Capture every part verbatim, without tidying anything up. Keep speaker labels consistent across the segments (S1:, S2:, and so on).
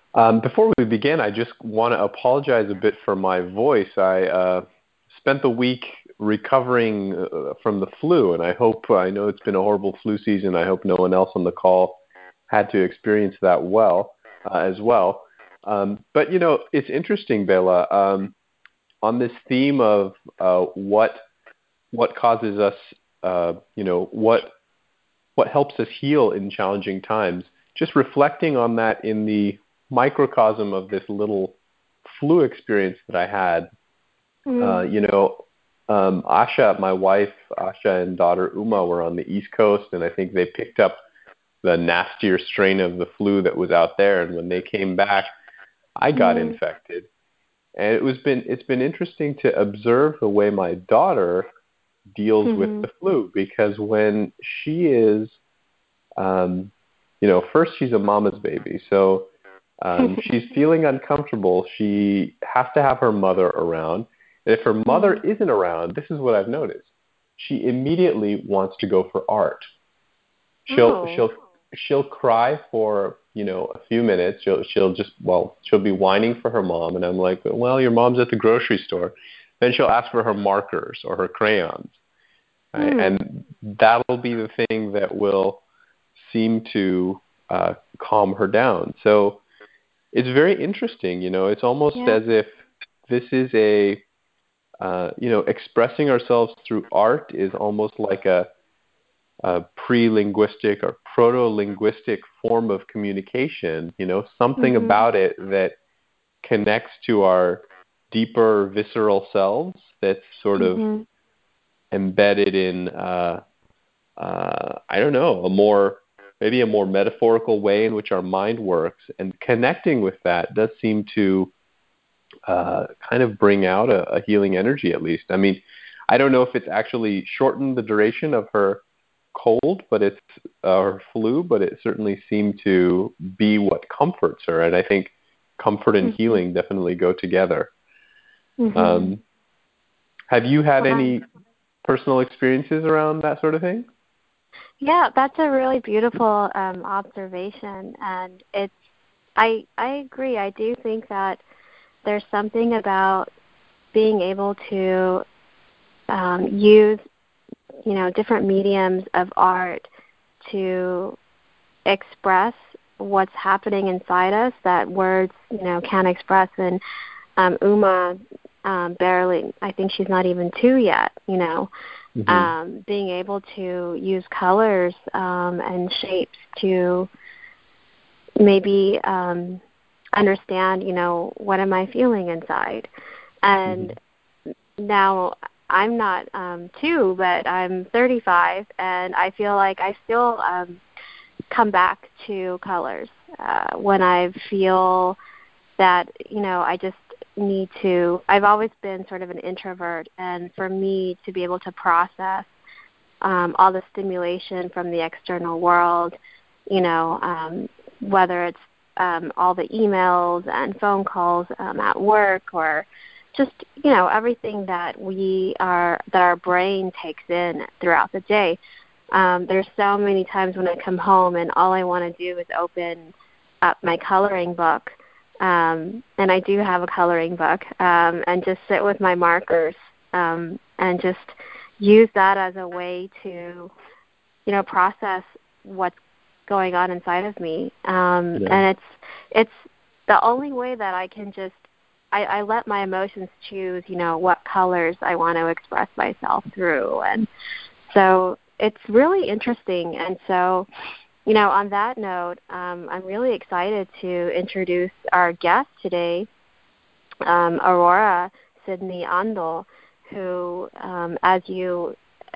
S1: Um, before we begin, I just want to apologize a bit for my voice. I uh, spent the week recovering uh, from the flu, and I hope, I know it's been a horrible flu season. I hope no one else on the call had to experience that well, uh, as well. Um, but, you know, it's interesting, Bela, um, on this theme of uh, what what causes us, uh, you know, what what helps us heal in challenging times. Just reflecting on that in the microcosm of this little flu experience that I had, uh,
S2: Mm.
S1: you know, um, Asha, my wife, Asha and daughter Uma were on the East Coast, and I think they picked up the nastier strain of the flu that was out there. And when they came back, I got
S2: Mm.
S1: infected. And it was been it's been interesting to observe the way my daughter deals with
S2: Mhm.
S1: the flu, because when she is um, you know, first she's a mama's baby, so um, she's feeling uncomfortable. She has to have her mother around. And if her mother
S2: Mm.
S1: isn't around, this is what I've noticed. She immediately wants to go for art. She'll
S2: Oh.
S1: she'll she'll cry for, you know, a few minutes. She'll she'll just well she'll be whining for her mom, and I'm like, well, your mom's at the grocery store. Then she'll ask for her markers or her crayons, right?
S2: Mm.
S1: And that'll be the thing that will seem to uh, calm her down. So it's very interesting. You know, it's almost
S2: Yeah.
S1: as if this is a, uh, you know, expressing ourselves through art is almost like a, a pre-linguistic or proto-linguistic form of communication. You know, something
S2: Mhm.
S1: about it that connects to our deeper visceral selves that's sort of
S2: Mhm.
S1: embedded in uh, uh, I don't know, a more maybe a more metaphorical way in which our mind works, and connecting with that does seem to uh, kind of bring out a, a healing energy, at least. I mean, I don't know if it's actually shortened the duration of her cold, but it's uh, her flu, but it certainly seemed to be what comforts her, and I think comfort and
S2: Mhm.
S1: healing definitely go together.
S2: Mhm.
S1: Um, have you had
S2: Wow.
S1: any personal experiences around that sort of thing?
S2: Yeah, that's a really beautiful um, observation, and it's. I I agree. I do think that there's something about being able to um, use, you know, different mediums of art to express what's happening inside us that words, you know, can't express. And um, Uma um, barely, I think she's not even two yet, you know,
S1: Hmm.
S2: um, being able to use colors um, and shapes to maybe um, understand, you know, what am I feeling inside. And
S1: Hmm.
S2: now I'm not um, two, but I'm thirty-five, and I feel like I still um, come back to colors uh, when I feel that, you know, I just need to. I've always been sort of an introvert, and for me to be able to process um, all the stimulation from the external world, you know, um, whether it's um, all the emails and phone calls um, at work, or just, you know, everything that we are that our brain takes in throughout the day. Um, there's so many times when I come home and all I want to do is open up my coloring book, um, and I do have a coloring book, um, and just sit with my markers um, and just use that as a way to, you know, process what's going on inside of me. Um,
S1: Yeah.
S2: and it's it's the only way that I can just I, I let my emotions choose, you know, what colors I want to express myself through. And so it's really interesting. And so, you know, on that note, um, I'm really excited to introduce our guest today, um, Aurora Sydney Andal, who, um, as you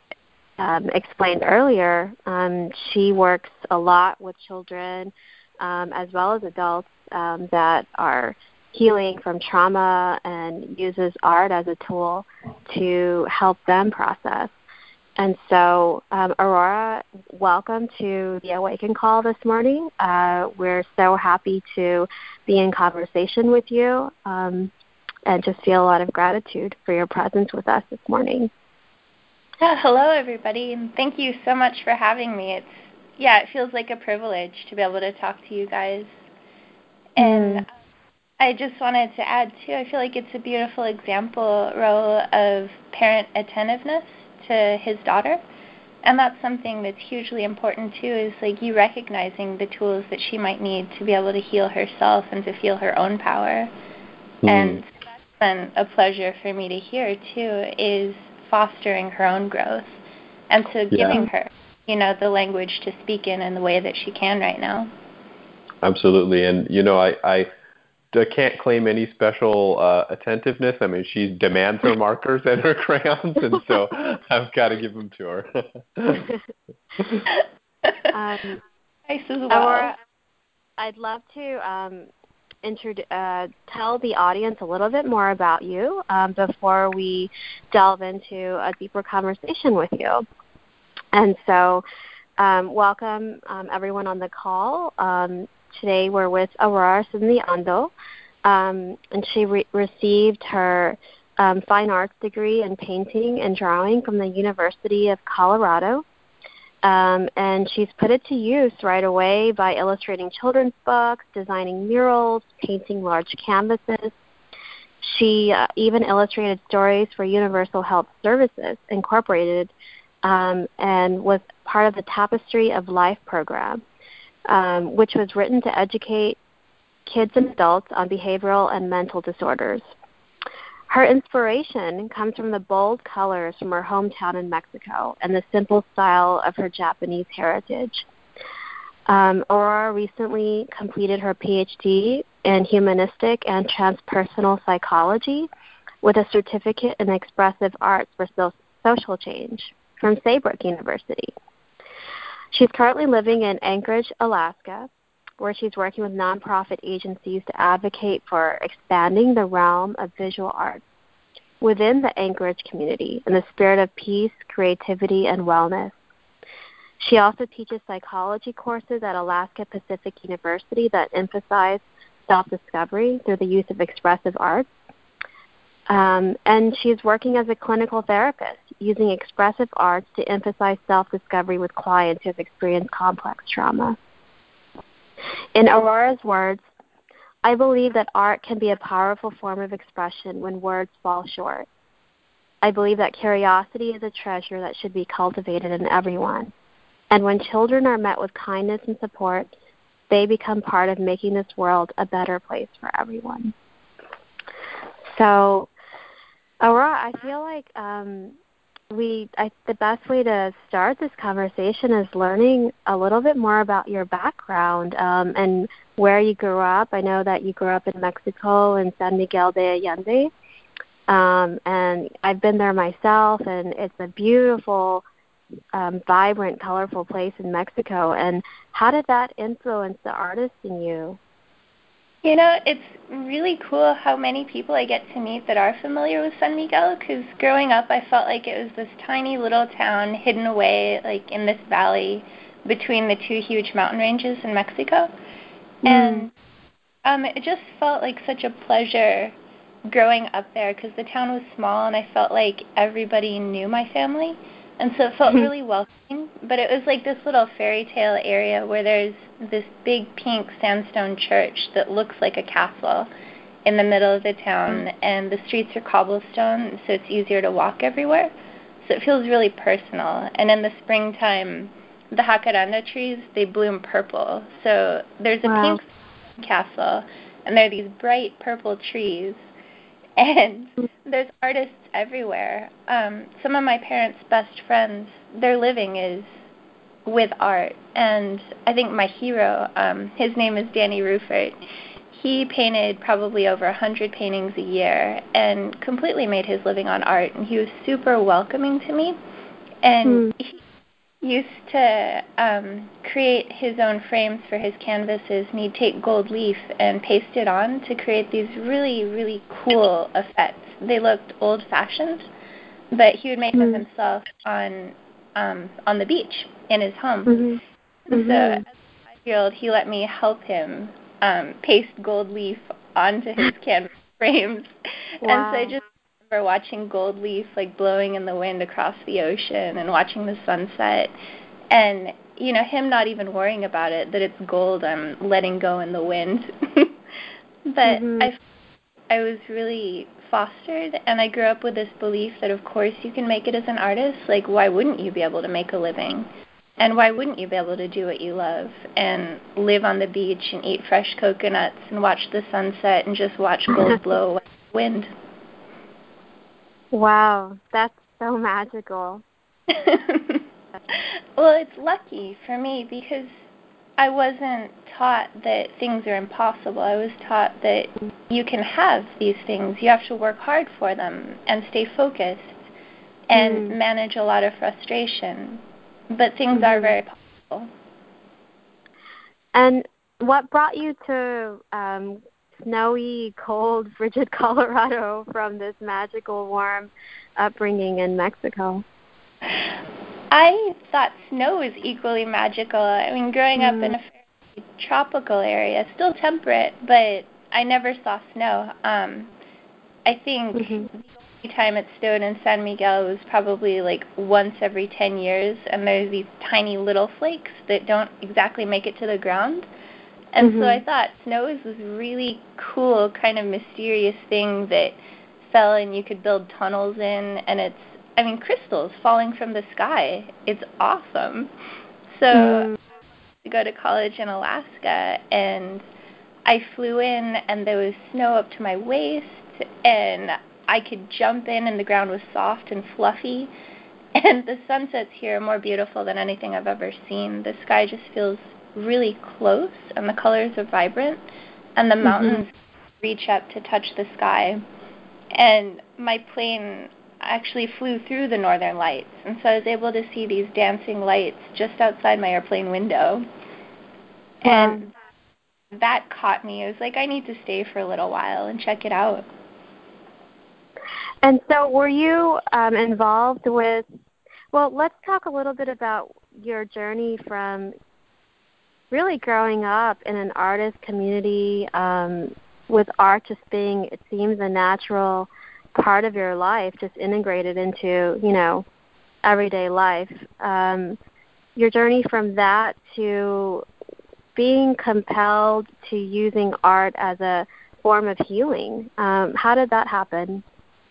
S2: um, explained earlier, um, she works a lot with children um, as well as adults um, that are healing from trauma, and uses art as a tool to help them process. And so, um, Aurora, welcome to the Awaken Call this morning. Uh, we're so happy to be in conversation with you, um, and just feel a lot of gratitude for your presence with us this morning.
S3: Yeah, hello everybody, and thank you so much for having me. It's yeah, it feels like a privilege to be able to talk to you guys And
S2: Mm.
S3: I just wanted to add, too, I feel like it's a beautiful example, Raul, of parent attentiveness to his daughter. And that's something that's hugely important, too, is like you recognizing the tools that she might need to be able to heal herself and to feel her own power. Mm. And that's been a pleasure for me to hear, too, is fostering her own growth and so
S1: Yeah.
S3: giving her, you know, the language to speak in in the way that she can right now.
S1: Absolutely. And, you know, I, I I can't claim any special uh, attentiveness. I mean, she demands her markers and her crayons, and so I've got to give them to her.
S2: um,
S3: nice as well.
S2: Aurora, I'd love to um, introdu- uh, tell the audience a little bit more about you um, before we delve into a deeper conversation with you. And so, um, welcome um, everyone on the call. Um, Today we're with Aurora Cindy-Ando, um, and she re- received her um, fine arts degree in painting and drawing from the University of Colorado, um, and she's put it to use right away by illustrating children's books, designing murals, painting large canvases. She uh, even illustrated stories for Universal Health Services Incorporated um, and was part of the Tapestry of Life program. Um, which was written to educate kids and adults on behavioral and mental disorders. Her inspiration comes from the bold colors from her hometown in Mexico and the simple style of her Japanese heritage. Um, Aurora recently completed her P H D in humanistic and transpersonal psychology with a certificate in expressive arts for so- social change from Saybrook University. She's currently living in Anchorage, Alaska, where she's working with nonprofit agencies to advocate for expanding the realm of visual arts within the Anchorage community in the spirit of peace, creativity, and wellness. She also teaches psychology courses at Alaska Pacific University that emphasize self-discovery through the use of expressive arts. Um, and she's working as a clinical therapist using expressive arts to emphasize self-discovery with clients who have experienced complex trauma. In Aurora's words, I believe that art can be a powerful form of expression when words fall short. I believe that curiosity is a treasure that should be cultivated in everyone. And when children are met with kindness and support, they become part of making this world a better place for everyone. So, Aurora, I feel like um, we I, the best way to start this conversation is learning a little bit more about your background um, and where you grew up. I know that you grew up in Mexico in San Miguel de Allende, um, and I've been there myself, and it's a beautiful, um, vibrant, colorful place in Mexico. And how did that influence the artist in you?
S3: You know, it's really cool how many people I get to meet that are familiar with San Miguel, because growing up I felt like it was this tiny little town hidden away like in this valley between the two huge mountain ranges in Mexico. Mm. And um, it just felt like such a pleasure growing up there because the town was small and I felt like everybody knew my family. And so it felt really welcoming, but it was like this little fairy tale area where there's this big pink sandstone church that looks like a castle in the middle of the town, and the streets are cobblestone, so it's easier to walk everywhere. So it feels really personal. And in the springtime, the jacaranda trees, they bloom purple. So there's a
S2: Wow.
S3: pink castle, and there are these bright purple trees. And there's artists everywhere. Um, some of my parents' best friends, their living is with art. And I think my hero, um, his name is Danny Rufert. He painted probably over one hundred paintings a year and completely made his living on art. And he was super welcoming to me. And mm. he used to um, create his own frames for his canvases, and he'd take gold leaf and paste it on to create these really, really cool effects. They looked old-fashioned, but he would make mm-hmm. them himself on um, on the beach in his home. Mm-hmm. And so as a five-year-old, he let me help him um, paste gold leaf onto his canvas frames. Wow. And so I just remember watching gold leaf like blowing in the wind across the ocean and watching the sunset, and you know him not even worrying about it, that it's gold I'm letting go in the wind. but
S2: Mm-hmm.
S3: I, I was really fostered, and I grew up with this belief that, of course, you can make it as an artist. Like, why wouldn't you be able to make a living? And why wouldn't you be able to do what you love and live on the beach and eat fresh coconuts and watch the sunset and just watch gold blow away in the wind?
S2: Wow, that's so magical.
S3: Well, it's lucky for me because I wasn't taught that things are impossible. I was taught that you can have these things. You have to work hard for them and stay focused and
S2: Mm.
S3: manage a lot of frustration. But things
S2: Mm-hmm.
S3: are very possible.
S2: And what brought you to um, snowy, cold, frigid Colorado from this magical, warm upbringing in Mexico?
S3: I thought snow was equally magical. I mean, growing
S2: mm.
S3: up in a fairly tropical area, still temperate, but I never saw snow. Um, I think
S2: Mm-hmm.
S3: the only time it snowed in San Miguel was probably like once every ten years, and there's these tiny little flakes that don't exactly make it to the ground. And
S2: Mm-hmm.
S3: so I thought snow is this really cool, kind of mysterious thing that fell and you could build tunnels in, and it's, I mean, crystals falling from the sky. It's awesome. So
S2: Mm.
S3: I go to college in Alaska, and I flew in, and there was snow up to my waist, and I could jump in, and the ground was soft and fluffy. And the sunsets here are more beautiful than anything I've ever seen. The sky just feels really close, and the colors are vibrant, and the mountains
S2: Mm-hmm.
S3: reach up to touch the sky. And my plane actually flew through the northern lights, and so I was able to see these dancing lights just outside my airplane window.
S2: Wow.
S3: And that caught me. I was like, I need to stay for a little while and check it out.
S2: And so were you um, involved with, well, let's talk a little bit about your journey from really growing up in an artist community, um, with art just being, it seems, a natural part of your life, just integrated into, you know, everyday life. Um, your journey from that to being compelled to using art as a form of healing. Um, how did that happen?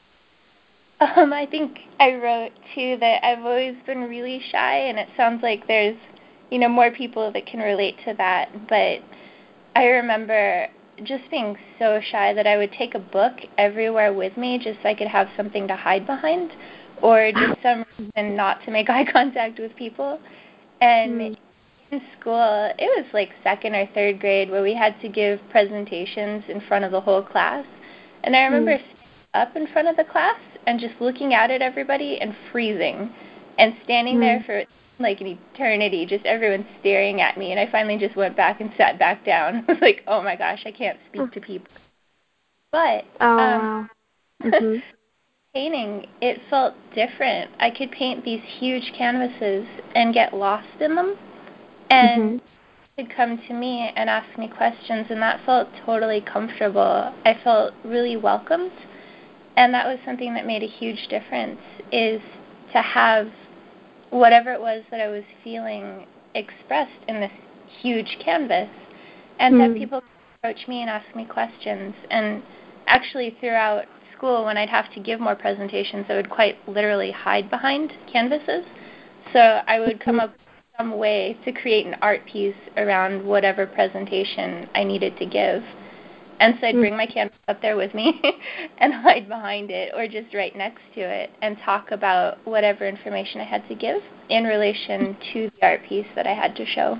S3: Um, I think I wrote, too, that I've always been really shy, and it sounds like there's, you know, more people that can relate to that. But I remember just being so shy that I would take a book everywhere with me just so I could have something to hide behind, or just some reason not to make eye contact with people. And
S2: Mm.
S3: in school, it was like second or third grade where we had to give presentations in front of the whole class. And I remember
S2: Mm.
S3: standing up in front of the class and just looking out at everybody and freezing and standing
S2: Mm.
S3: there for like an eternity, just everyone staring at me. And I finally just went back and sat back down. I was like, oh my gosh, I can't speak to people. But
S2: Oh,
S3: um,
S2: wow. Mm-hmm.
S3: painting, it felt different. I could paint these huge canvases and get lost in them. And
S2: Mm-hmm.
S3: could come to me and ask me questions, and that felt totally comfortable. I felt really welcomed, and that was something that made a huge difference, is to have whatever it was that I was feeling expressed in this huge canvas, and that
S2: Mm.
S3: people approach me and ask me questions. And actually throughout school, when I'd have to give more presentations, I would quite literally hide behind canvases. So I would come up with some way to create an art piece around whatever presentation I needed to give. And so I'd bring my canvas up there with me and hide behind it, or just right next to it, and talk about whatever information I had to give in relation to the art piece that I had to show.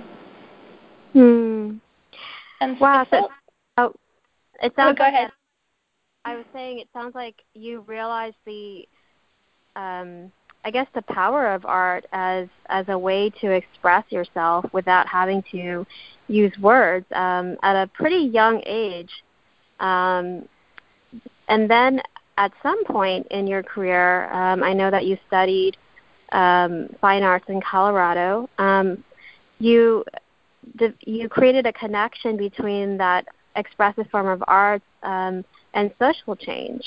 S2: Mm.
S3: And
S2: Wow.
S3: so,
S2: So, oh, it sounds
S3: oh, go
S2: like
S3: ahead.
S2: that, I was saying it sounds like you realized the, um, I guess, the power of art as as a way to express yourself without having to use words um, at a pretty young age. Um, and then at some point in your career, um, I know that you studied um, fine arts in Colorado. Um, you you created a connection between that expressive form of art um, and social change,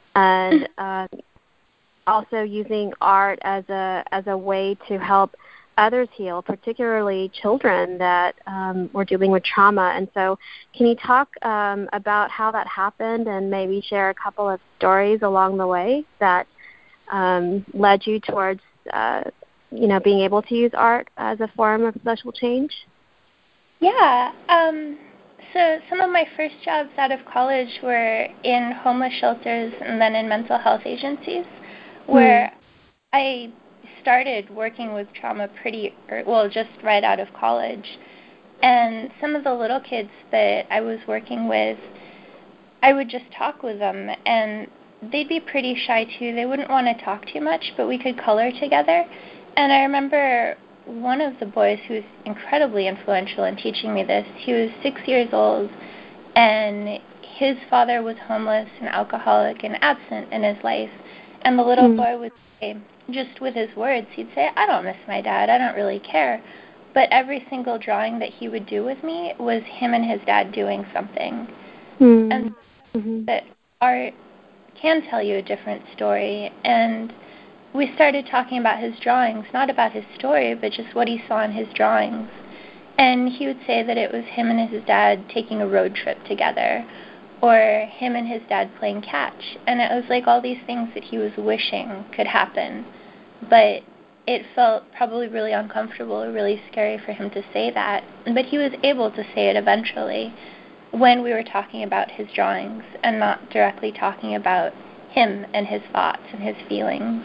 S2: and um, also using art as a as a way to help others heal, particularly children that um, were dealing with trauma. And so can you talk um, about how that happened and maybe share a couple of stories along the way that um, led you towards, uh, you know, being able to use art as a form of social change?
S3: Yeah. Um, so some of my first jobs out of college were in homeless shelters and then in mental health agencies, where mm. I started working with trauma pretty, er, well, just right out of college. And some of the little kids that I was working with, I would just talk with them, and they'd be pretty shy too. They wouldn't want to talk too much, but we could color together. And I remember one of the boys who was incredibly influential in teaching me this. He was six years old, and his father was homeless and alcoholic and absent in his life. And the little mm. boy would say, just with his words, he'd say, I don't miss my dad, I don't really care. But every single drawing that he would do with me was him and his dad doing something. Mm. And mm-hmm. that art can tell you a different story. And we started talking about his drawings, not about his story, but just what he saw in his drawings. And he would say that it was him and his dad taking a road trip together, or him and his dad playing catch. And it was like all these things that he was wishing could happen, but it felt probably really uncomfortable or really scary for him to say that. But he was able to say it eventually when we were talking about his drawings and not directly talking about him and his thoughts and his feelings.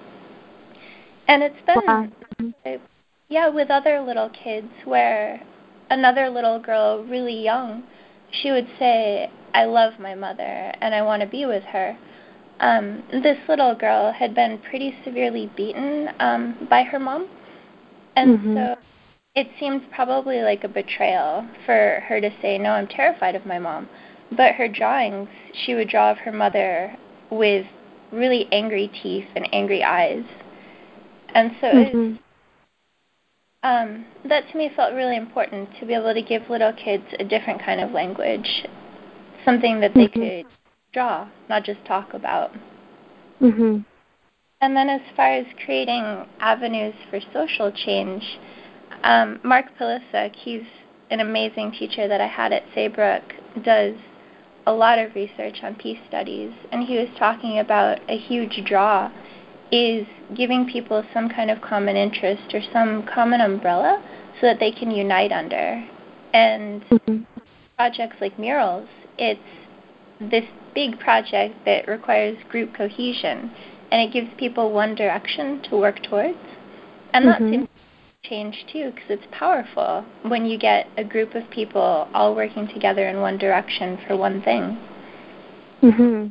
S3: And it's been, wow. yeah, with other little kids where another little girl, really young, she would say, I love my mother and I want to be with her. Um, this little girl had been pretty severely beaten um, by her mom. And mm-hmm. so it seemed probably like a betrayal for her to say, no, I'm terrified of my mom. But her drawings, she would draw of her mother with really angry teeth and angry eyes. And so mm-hmm. it was, um, that to me felt really important, to be able to give little kids a different kind of language, something that they mm-hmm. could draw, not just talk about. Mm-hmm. And then as far as creating avenues for social change, um, Mark Pilisek, he's an amazing teacher that I had at Saybrook, does a lot of research on peace studies, and he was talking about a huge draw is giving people some kind of common interest or some common umbrella so that they can unite under. And mm-hmm. projects like murals, it's this big project that requires group cohesion, and it gives people one direction to work towards. And that mm-hmm. seems to change too, because it's powerful when you get a group of people all working together in one direction for one thing.
S2: Mm-hmm.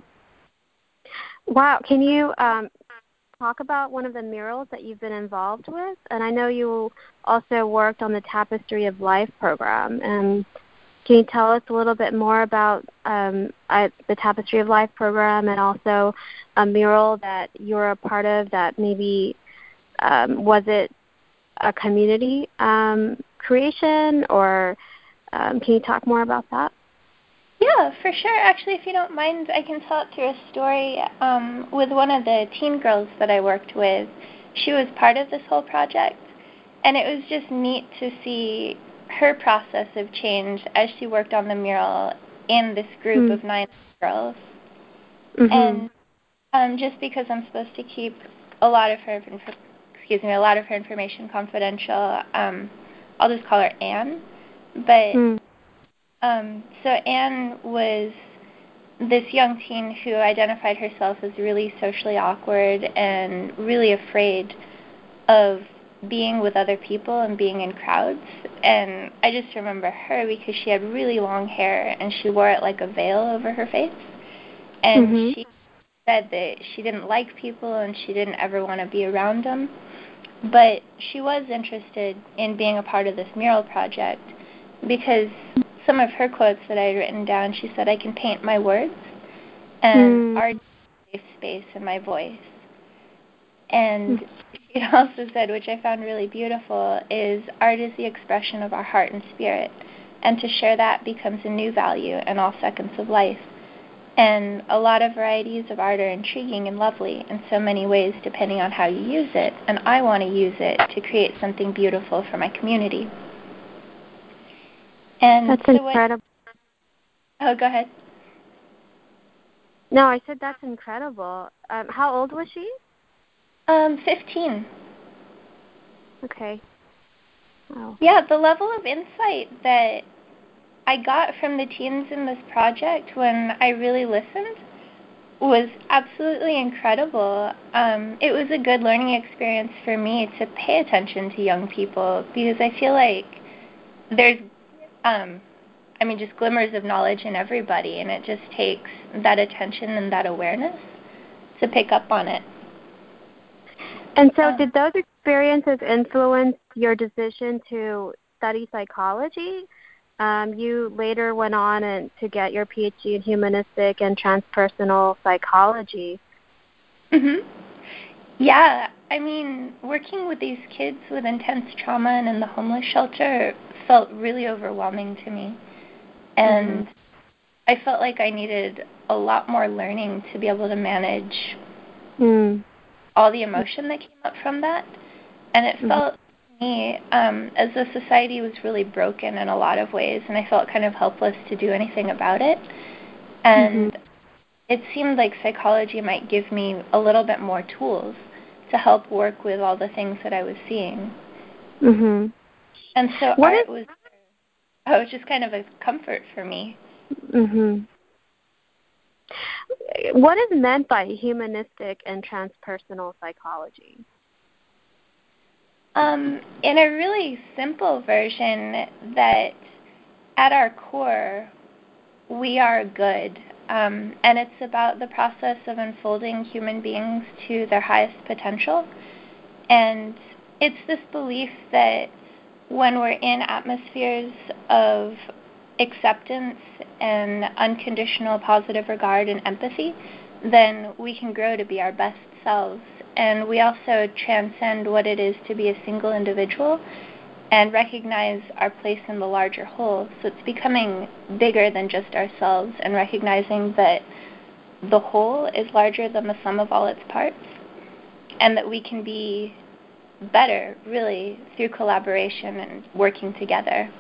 S2: Wow. Can you um, talk about one of the murals that you've been involved with? And I know you also worked on the Tapestry of Life program. And can you tell us a little bit more about um, I, the Tapestry of Life program, and also a mural that you're a part of that maybe, um, was it a community um, creation, or um, can you talk more about that?
S3: Yeah, for sure. Actually, if you don't mind, I can tell it through a story um, with one of the teen girls that I worked with. She was part of this whole project, and it was just neat to see her process of change as she worked on the mural in this group mm. of nine girls. Mm-hmm. And um, just because I'm supposed to keep a lot of her, inf- excuse me, a lot of her information confidential, um, I'll just call her Anne. But mm. um, so Anne was this young teen who identified herself as really socially awkward and really afraid of being with other people and being in crowds. And I just remember her because she had really long hair and she wore it like a veil over her face. And mm-hmm. she said that she didn't like people and she didn't ever want to be around them. But she was interested in being a part of this mural project because some of her quotes that I had written down, she said, I can paint my words and mm. art is a safe space in my voice. And she also said, which I found really beautiful, is art is the expression of our heart and spirit, and to share that becomes a new value in all seconds of life. And a lot of varieties of art are intriguing and lovely in so many ways depending on how you use it, and I want to use it to create something beautiful for my community. And
S2: that's
S3: so
S2: incredible.
S3: What, oh, go ahead.
S2: No, I said that's incredible. Um, how old was she?
S3: Um, fifteen.
S2: Okay. Wow.
S3: Yeah, the level of insight that I got from the teens in this project when I really listened was absolutely incredible. Um, it was a good learning experience for me to pay attention to young people because I feel like there's, um, I mean, just glimmers of knowledge in everybody, and it just takes that attention and that awareness to pick up on it.
S2: And so
S3: um,
S2: did those experiences influence your decision to study psychology? Um, you later went on and to get your P H D in humanistic and transpersonal psychology.
S3: Mm-hmm. Yeah, I mean, working with these kids with intense trauma and in the homeless shelter felt really overwhelming to me. And mm-hmm. I felt like I needed a lot more learning to be able to manage mm. all the emotion that came up from that. And it mm-hmm. felt to me um, as the society was really broken in a lot of ways, and I felt kind of helpless to do anything about it. And mm-hmm. it seemed like psychology might give me a little bit more tools to help work with all the things that I was seeing.
S2: Mm-hmm.
S3: And so
S2: what
S3: art
S2: is,
S3: was, oh, it was just kind of a comfort for me.
S2: Mm-hmm. What is meant by humanistic and transpersonal psychology?
S3: Um, in a really simple version, that at our core, we are good. Um, and it's about the process of unfolding human beings to their highest potential. And it's this belief that when we're in atmospheres of acceptance and unconditional positive regard and empathy, then we can grow to be our best selves. And we also transcend what it is to be a single individual and recognize our place in the larger whole. So it's becoming bigger than just ourselves and recognizing that the whole is larger than the sum of all its parts, and that we can be better, really, through collaboration and working together.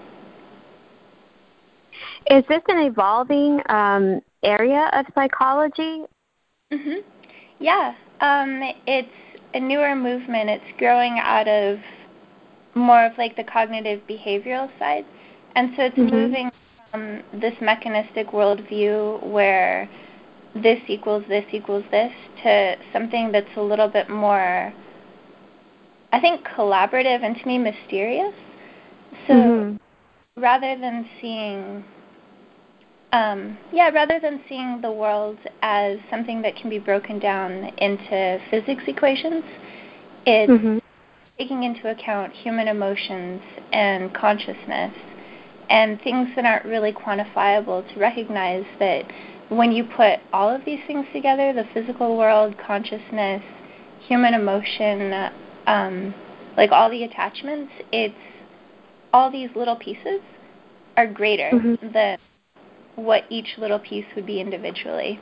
S2: Is this an evolving um, area of psychology?
S3: Mm-hmm. Yeah. Um, it's a newer movement. It's growing out of more of like the cognitive behavioral side. And so it's mm-hmm. moving from this mechanistic worldview where this equals this equals this to something that's a little bit more, I think, collaborative and to me mysterious. So mm-hmm. rather than seeing Um, yeah, rather than seeing the world as something that can be broken down into physics equations, it's mm-hmm. taking into account human emotions and consciousness and things that aren't really quantifiable, to recognize that when you put all of these things together, the physical world, consciousness, human emotion, um, like all the attachments, it's all these little pieces are greater mm-hmm. than what each little piece would be individually.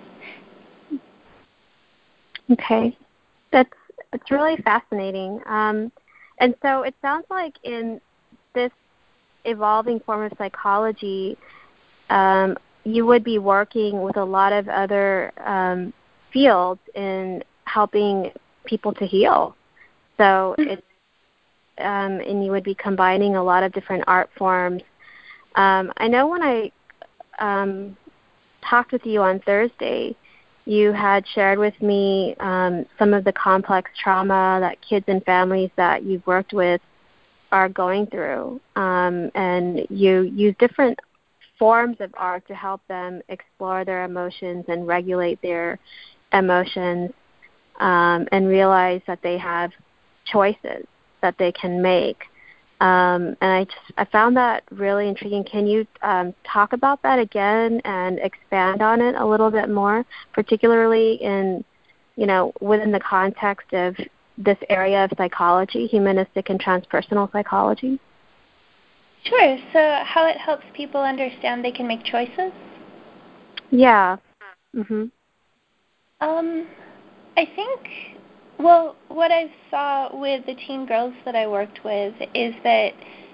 S2: Okay, that's it's really fascinating. Um, and so it sounds like in this evolving form of psychology, um, you would be working with a lot of other um, fields in helping people to heal. So it's um, and you would be combining a lot of different art forms. Um, I know when I Um, talked with you on Thursday, you had shared with me um, some of the complex trauma that kids and families that you've worked with are going through, um, and you use different forms of art to help them explore their emotions and regulate their emotions, um, and realize that they have choices that they can make. Um, and I just I found that really intriguing. Can you um, talk about that again and expand on it a little bit more, particularly in, you know, within the context of this area of psychology, humanistic and transpersonal psychology?
S3: Sure. So how it helps people understand they can make choices?
S2: Yeah. Mhm.
S3: Um, I think, well, what I saw with the teen girls that I worked with is that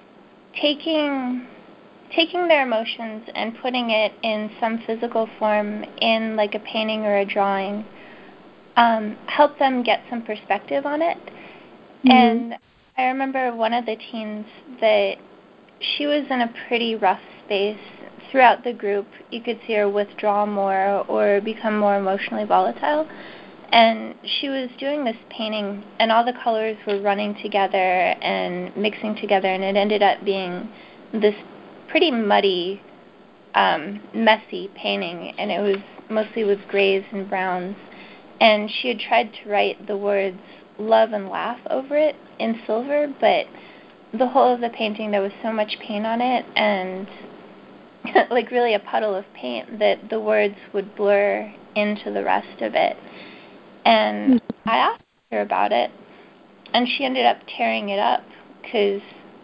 S3: taking taking their emotions and putting it in some physical form in like a painting or a drawing um, helped them get some perspective on it. Mm-hmm. And I remember one of the teens that she was in a pretty rough space. Throughout the group, you could see her withdraw more or become more emotionally volatile. And she was doing this painting, and all the colors were running together and mixing together, and it ended up being this pretty muddy, um, messy painting, and it was mostly with grays and browns. And she had tried to write the words love and laugh over it in silver, but the whole of the painting, there was so much paint on it, and like really a puddle of paint, that the words would blur into the rest of it. And I asked her about it, and she ended up tearing it up, because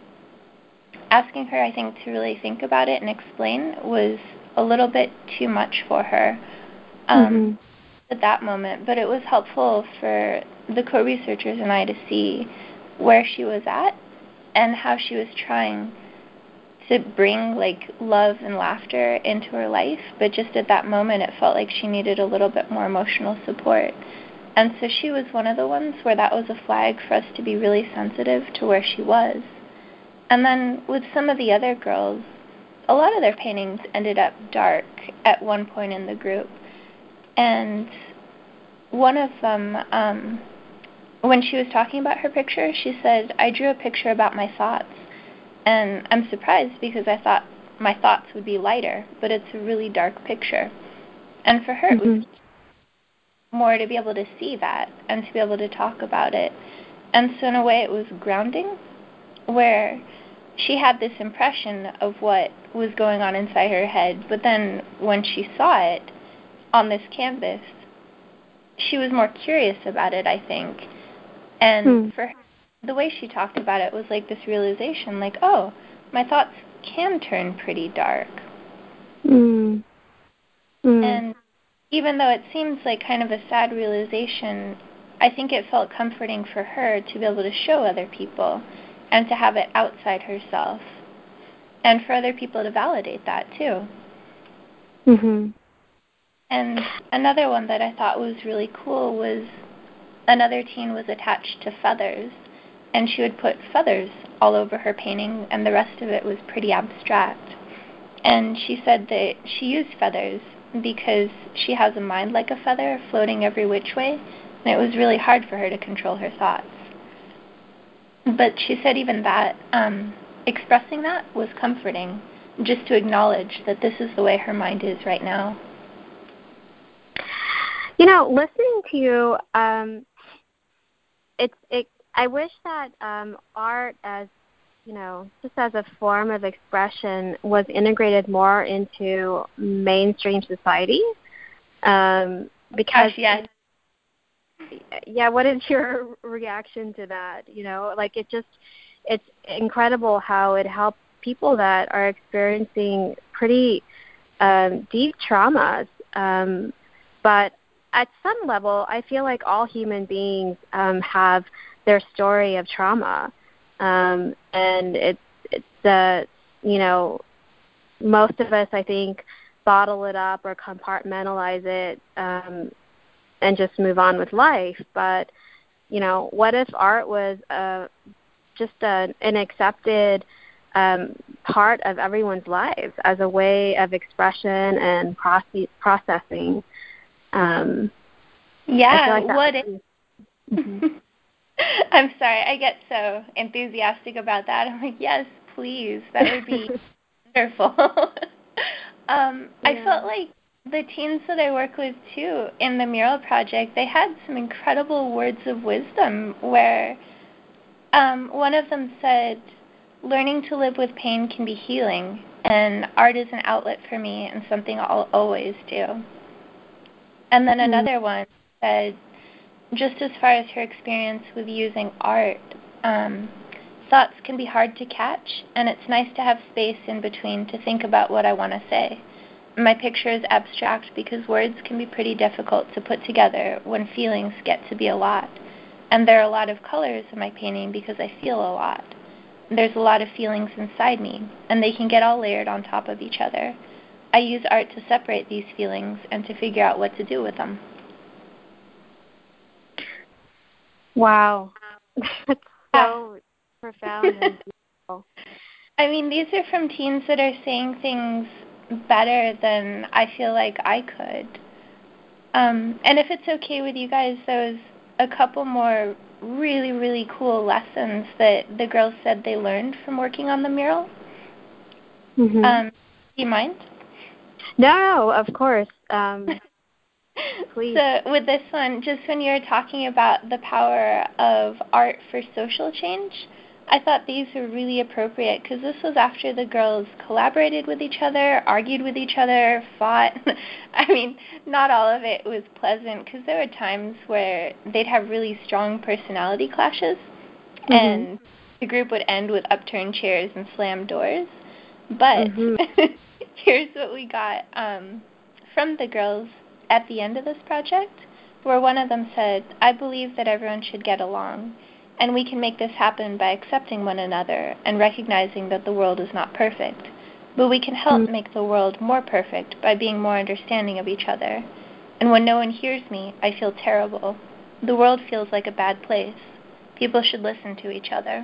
S3: asking her, I think, to really think about it and explain was a little bit too much for her um, mm-hmm. at that moment. But it was helpful for the co-researchers and I to see where she was at and how she was trying to bring like love and laughter into her life, but just at that moment it felt like she needed a little bit more emotional support. And so she was one of the ones where that was a flag for us to be really sensitive to where she was. And then with some of the other girls, a lot of their paintings ended up dark at one point in the group. And one of them, um, when she was talking about her picture, she said, I drew a picture about my thoughts. And I'm surprised because I thought my thoughts would be lighter, but it's a really dark picture. And for her, mm-hmm. it was more to be able to see that and to be able to talk about it. And so in a way it was grounding, where she had this impression of what was going on inside her head, but then when she saw it on this canvas, she was more curious about it, I think. And mm. for her, the way she talked about it was like this realization, like, oh, my thoughts can turn pretty dark.
S2: Mm. Mm.
S3: And even though it seems like kind of a sad realization, I think it felt comforting for her to be able to show other people and to have it outside herself, and for other people to validate that too.
S2: Mm-hmm.
S3: And another one that I thought was really cool was another teen was attached to feathers, and she would put feathers all over her painting, and the rest of it was pretty abstract. And she said that she used feathers because she has a mind like a feather floating every which way, and it was really hard for her to control her thoughts. But she said even that, um, expressing that was comforting, just to acknowledge that this is the way her mind is right now.
S2: You know, listening to you, um, it's it. I wish that um, art, as you know, just as a form of expression, was integrated more into mainstream society. Um, because
S3: Gosh, yes.
S2: Yeah, what is your reaction to that? You know, like it just, it's incredible how it helps people that are experiencing pretty um, deep traumas. Um, but at some level, I feel like all human beings um, have their story of trauma. Um, and it's, it's uh, you know, most of us, I think, bottle it up or compartmentalize it um, and just move on with life. But, you know, what if art was uh, just a, an accepted um, part of everyone's lives as a way of expression and process, processing? Um,
S3: yeah,
S2: like
S3: what if... Mm-hmm. I'm sorry, I get so enthusiastic about that. I'm like, yes, please, that would be wonderful. um, yeah. I felt like the teens that I work with, too, in the mural project, they had some incredible words of wisdom where um, one of them said, learning to live with pain can be healing, and art is an outlet for me and something I'll always do. And then mm-hmm. another one said, just as far as her experience with using art, um, thoughts can be hard to catch, and it's nice to have space in between to think about what I want to say. my picture is abstract because words can be pretty difficult to put together when feelings get to be a lot. And there are a lot of colors in my painting because I feel a lot. There's a lot of feelings inside me, and they can get all layered on top of each other. I use art to separate these feelings and to figure out what to do with them.
S2: Wow. That's so profound and beautiful.
S3: I mean, these are from teens that are saying things better than I feel like I could. Um, and if it's okay with you guys, there was a couple more really, really cool lessons that the girls said they learned from working on the mural.
S2: Mm-hmm.
S3: Um, do you mind?
S2: No, no, of course. Um, please.
S3: So with this one, just when you were talking about the power of art for social change, I thought these were really appropriate because this was after the girls collaborated with each other, argued with each other, fought. I mean, not all of it was pleasant because there were times where they'd have really strong personality clashes, mm-hmm. and the group would end with upturned chairs and slammed doors. But mm-hmm. here's what we got um, from the girls at the end of this project, where one of them said, "I believe that everyone should get along. And we can make this happen by accepting one another and recognizing that the world is not perfect. But we can help mm-hmm. make the world more perfect by being more understanding of each other. And when no one hears me, I feel terrible. The world feels like a bad place. People should listen to each other."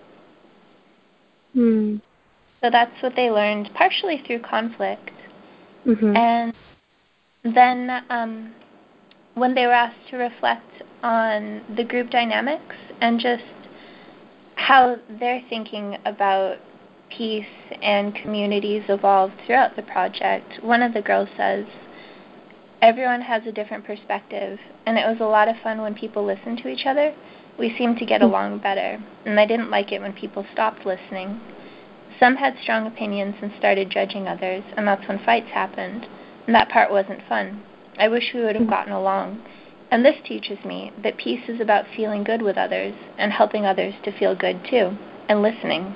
S2: Mm.
S3: So that's what they learned, partially through conflict.
S2: Mm-hmm.
S3: And then um, when they were asked to reflect on the group dynamics and just how their thinking about peace and communities evolved throughout the project, one of the girls says, "Everyone has a different perspective, and it was a lot of fun when people listened to each other. We seemed to get along better, and I didn't like it when people stopped listening. Some had strong opinions and started judging others, and that's when fights happened, and that part wasn't fun. I wish we would have gotten along. And this teaches me that peace is about feeling good with others and helping others to feel good too, and listening."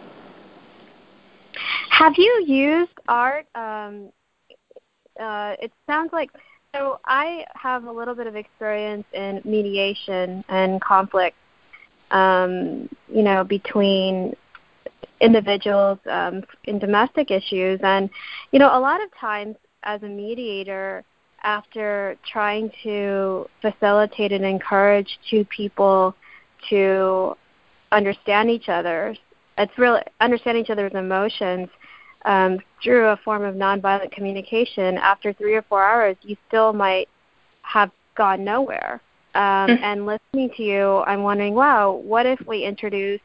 S2: Have you used art? Um, uh, it sounds like, so I have a little bit of experience in mediation and conflict, um, you know, between individuals um, in domestic issues. And, you know, a lot of times as a mediator, after trying to facilitate and encourage two people to understand each other, it's really understand each other's emotions um, through a form of nonviolent communication. After three or four hours, you still might have gone nowhere. Um, and listening to you, I'm wondering, wow, what if we introduced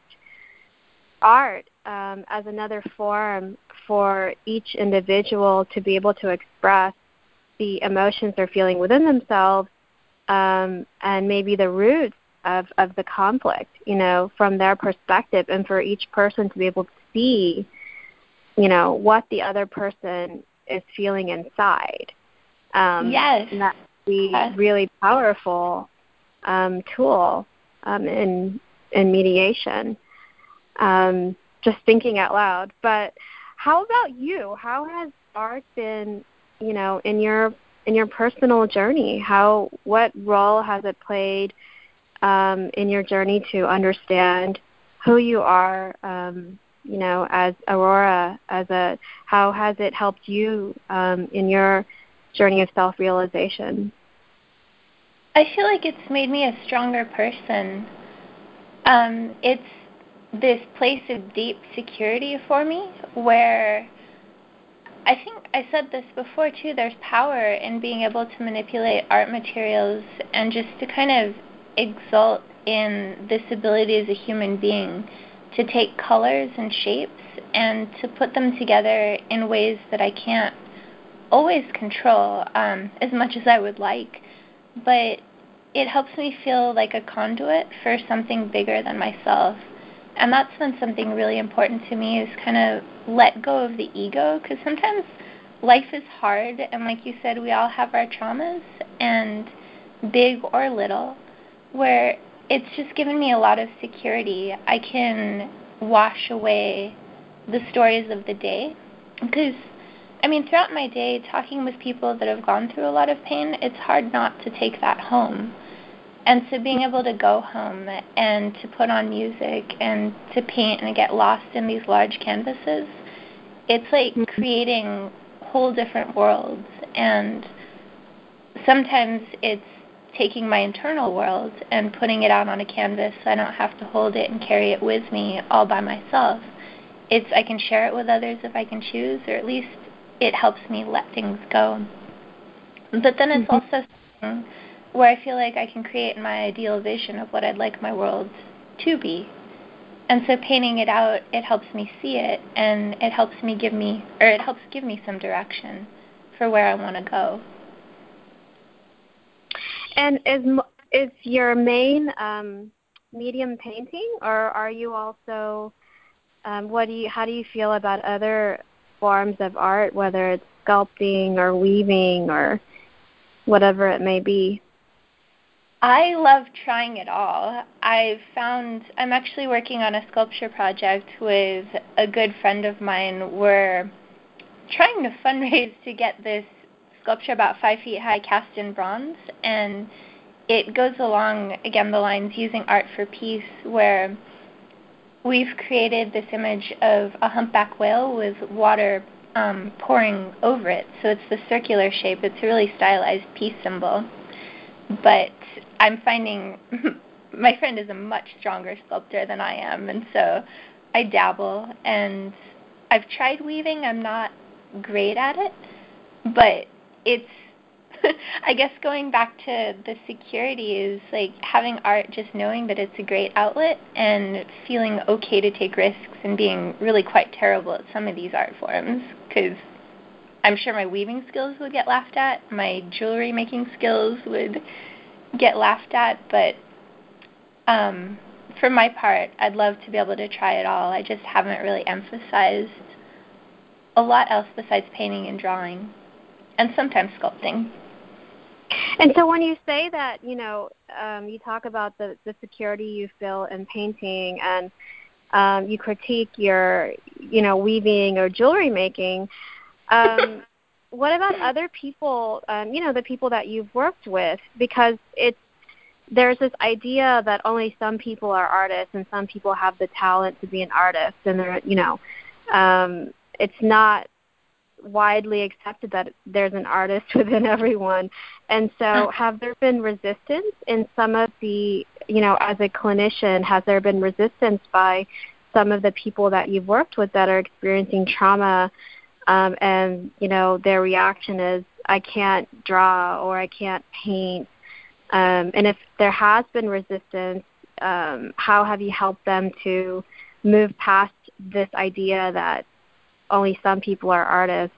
S2: art um, as another form for each individual to be able to express the emotions they're feeling within themselves, um, and maybe the roots of, of the conflict, you know, from their perspective, and for each person to be able to see, you know, what the other person is feeling inside. Um,
S3: yes.
S2: And that would be
S3: yes.
S2: really powerful um, tool um, in in mediation. Um, just thinking out loud. But how about you? How has art been, you know, in your in your personal journey? How what role has it played um, in your journey to understand who you are? Um, you know, as Aurora, as a how has it helped you um, in your journey of self-realization?
S3: I feel like it's made me a stronger person. Um, it's this place of deep security for me where I think I said this before too, there's power in being able to manipulate art materials and just to kind of exult in this ability as a human being to take colors and shapes and to put them together in ways that I can't always control um, as much as I would like, but it helps me feel like a conduit for something bigger than myself. And that's been something really important to me, is kind of let go of the ego, because sometimes life is hard, and like you said, we all have our traumas, and big or little, where it's just given me a lot of security. I can wash away the stories of the day, because I mean, throughout my day, talking with people that have gone through a lot of pain, it's hard not to take that home. And so being able to go home and to put on music and to paint and get lost in these large canvases, it's like creating whole different worlds. And sometimes it's taking my internal world and putting it out on a canvas so I don't have to hold it and carry it with me all by myself. It's I can share it with others if I can choose, or at least it helps me let things go. But then it's mm-hmm. also something where I feel like I can create my ideal vision of what I'd like my world to be. And so painting it out, it helps me see it, and it helps me give me, or it helps give me some direction for where I want to go.
S2: And is is your main um, medium painting, or are you also, um, what do you, how do you feel about other forms of art, whether it's sculpting or weaving or whatever it may be?
S3: I love trying it all. I've found, I'm actually working on a sculpture project with a good friend of mine. We're trying to fundraise to get this sculpture about five feet high cast in bronze, and it goes along, again, the lines using art for peace, where we've created this image of a humpback whale with water um, pouring over it. So it's the circular shape. It's a really stylized peace symbol. But I'm finding my friend is a much stronger sculptor than I am, and so I dabble. And I've tried weaving. I'm not great at it, but it's, I guess going back to the security is like having art, just knowing that it's a great outlet and feeling okay to take risks and being really quite terrible at some of these art forms, because I'm sure my weaving skills would get laughed at, my jewelry making skills would get laughed at, but um, for my part, I'd love to be able to try it all. I just haven't really emphasized a lot else besides painting and drawing, and sometimes sculpting.
S2: And so when you say that, you know, um, you talk about the, the security you feel in painting, and um, you critique your, you know, weaving or jewelry making, um, what about other people, um, you know, the people that you've worked with? Because it's, there's this idea that only some people are artists and some people have the talent to be an artist, and they're, you know, um, it's not widely accepted that there's an artist within everyone. And so have there been resistance in some of the, you know, as a clinician, has there been resistance by some of the people that you've worked with that are experiencing trauma, um, and, you know, their reaction is, I can't draw or I can't paint? Um, and if there has been resistance, um, how have you helped them to move past this idea that only some people are artists?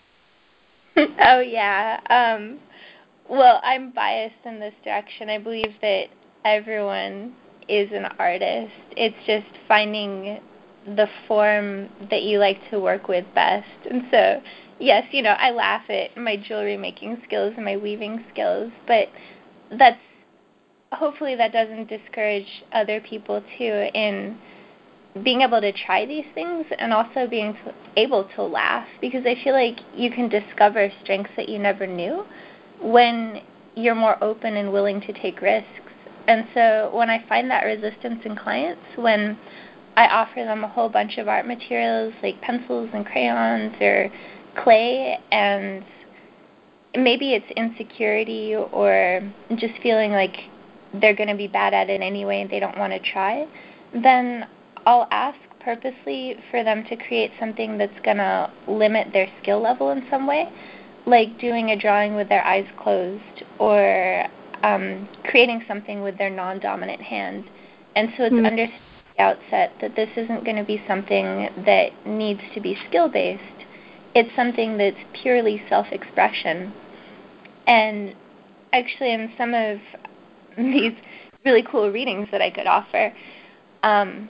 S3: Oh, yeah. Um, well, I'm biased in this direction. I believe that everyone is an artist. It's just finding the form that you like to work with best. And so, yes, you know, I laugh at my jewelry making skills and my weaving skills, but that's, hopefully that doesn't discourage other people too in being able to try these things, and also being able to laugh, because I feel like you can discover strengths that you never knew when you're more open and willing to take risks. And so when I find that resistance in clients, when I offer them a whole bunch of art materials like pencils and crayons or clay, and maybe it's insecurity or just feeling like they're going to be bad at it anyway and they don't want to try, then I'll ask purposely for them to create something that's going to limit their skill level in some way, like doing a drawing with their eyes closed, or um, creating something with their non-dominant hand. And so it's mm-hmm. understood at the outset that this isn't going to be something that needs to be skill-based. It's something that's purely self-expression. And actually in some of these really cool readings that I could offer, um,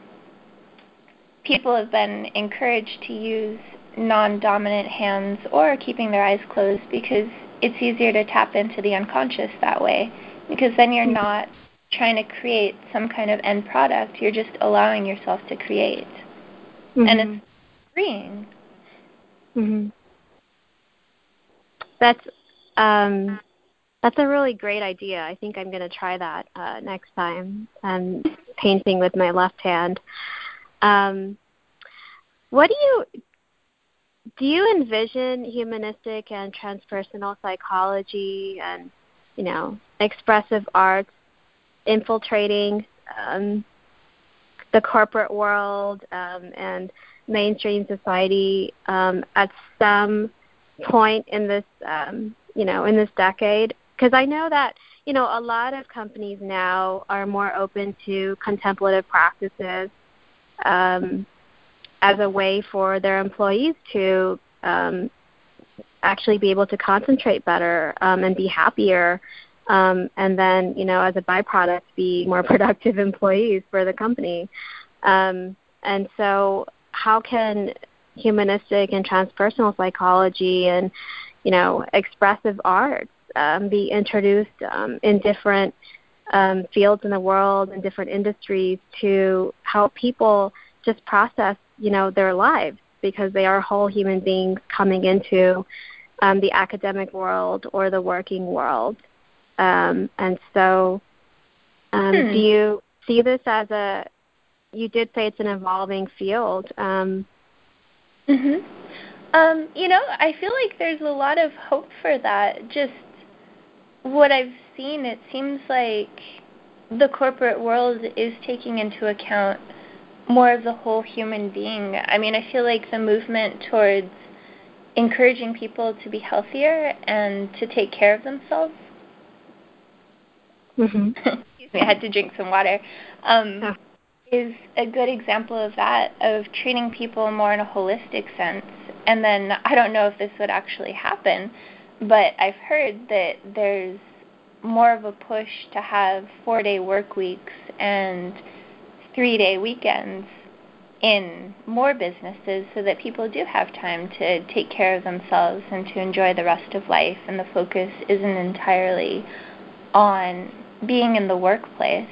S3: people have been encouraged to use non-dominant hands or keeping their eyes closed, because it's easier to tap into the unconscious that way, because then you're not trying to create some kind of end product. You're just allowing yourself to create. Mm-hmm. And it's freeing.
S2: Mm-hmm. That's um, that's a really great idea. I think I'm going to try that uh, next time. I'm painting with my left hand. Um, what do you do? You envision humanistic and transpersonal psychology and, you know, expressive arts infiltrating um, the corporate world um, and mainstream society um, at some point in this, um, you know, in this decade? Because I know that, you know, a lot of companies now are more open to contemplative practices um, as a way for their employees to um, actually be able to concentrate better um, and be happier, um, and then, you know, as a byproduct, be more productive employees for the company. Um, and so how can humanistic and transpersonal psychology and, you know, expressive arts um, be introduced um, in different um, fields in the world and different industries to help people just process, you know, their lives, because they are whole human beings coming into um, the academic world or the working world. Um, and so um,
S3: hmm.
S2: do you see this as a, you did say it's an evolving field. Um,
S3: Mm-hmm. Um, you know, I feel like there's a lot of hope for that. Just what I've seen, it seems like the corporate world is taking into account more of the whole human being. I mean, I feel like the movement towards encouraging people to be healthier and to take care of themselves.
S2: mm-hmm.
S3: Excuse me, I had to drink some water. Um,
S2: oh.
S3: is a good example of that, of treating people more in a holistic sense. And then I don't know if this would actually happen, but I've heard that there's more of a push to have four-day work weeks and three-day weekends in more businesses so that people do have time to take care of themselves and to enjoy the rest of life, and the focus isn't entirely on being in the workplace.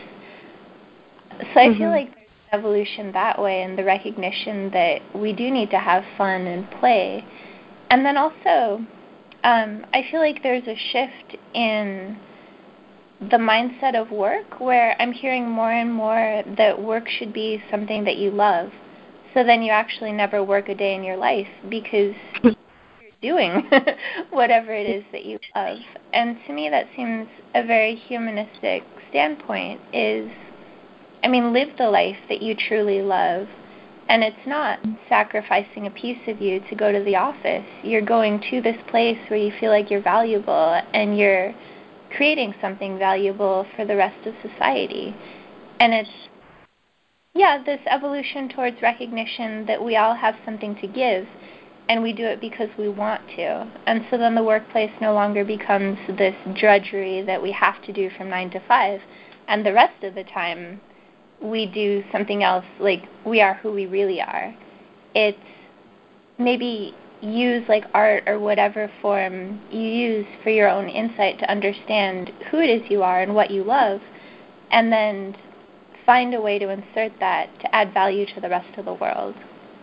S3: So I mm-hmm. feel like there's evolution that way, and the recognition that we do need to have fun and play. And then also, um, I feel like there's a shift in the mindset of work, where I'm hearing more and more that work should be something that you love. So then you actually never work a day in your life because you're doing whatever it is that you love. And to me, that seems a very humanistic standpoint, is, I mean, live the life that you truly love. And it's not sacrificing a piece of you to go to the office. You're going to this place where you feel like you're valuable, and you're creating something valuable for the rest of society. And it's, yeah, this evolution towards recognition that we all have something to give, and we do it because we want to. And so then the workplace no longer becomes this drudgery that we have to do from nine to five, and the rest of the time we do something else, like we are who we really are. It's maybe use like art or whatever form you use for your own insight to understand who it is you are and what you love, and then find a way to insert that to add value to the rest of the world.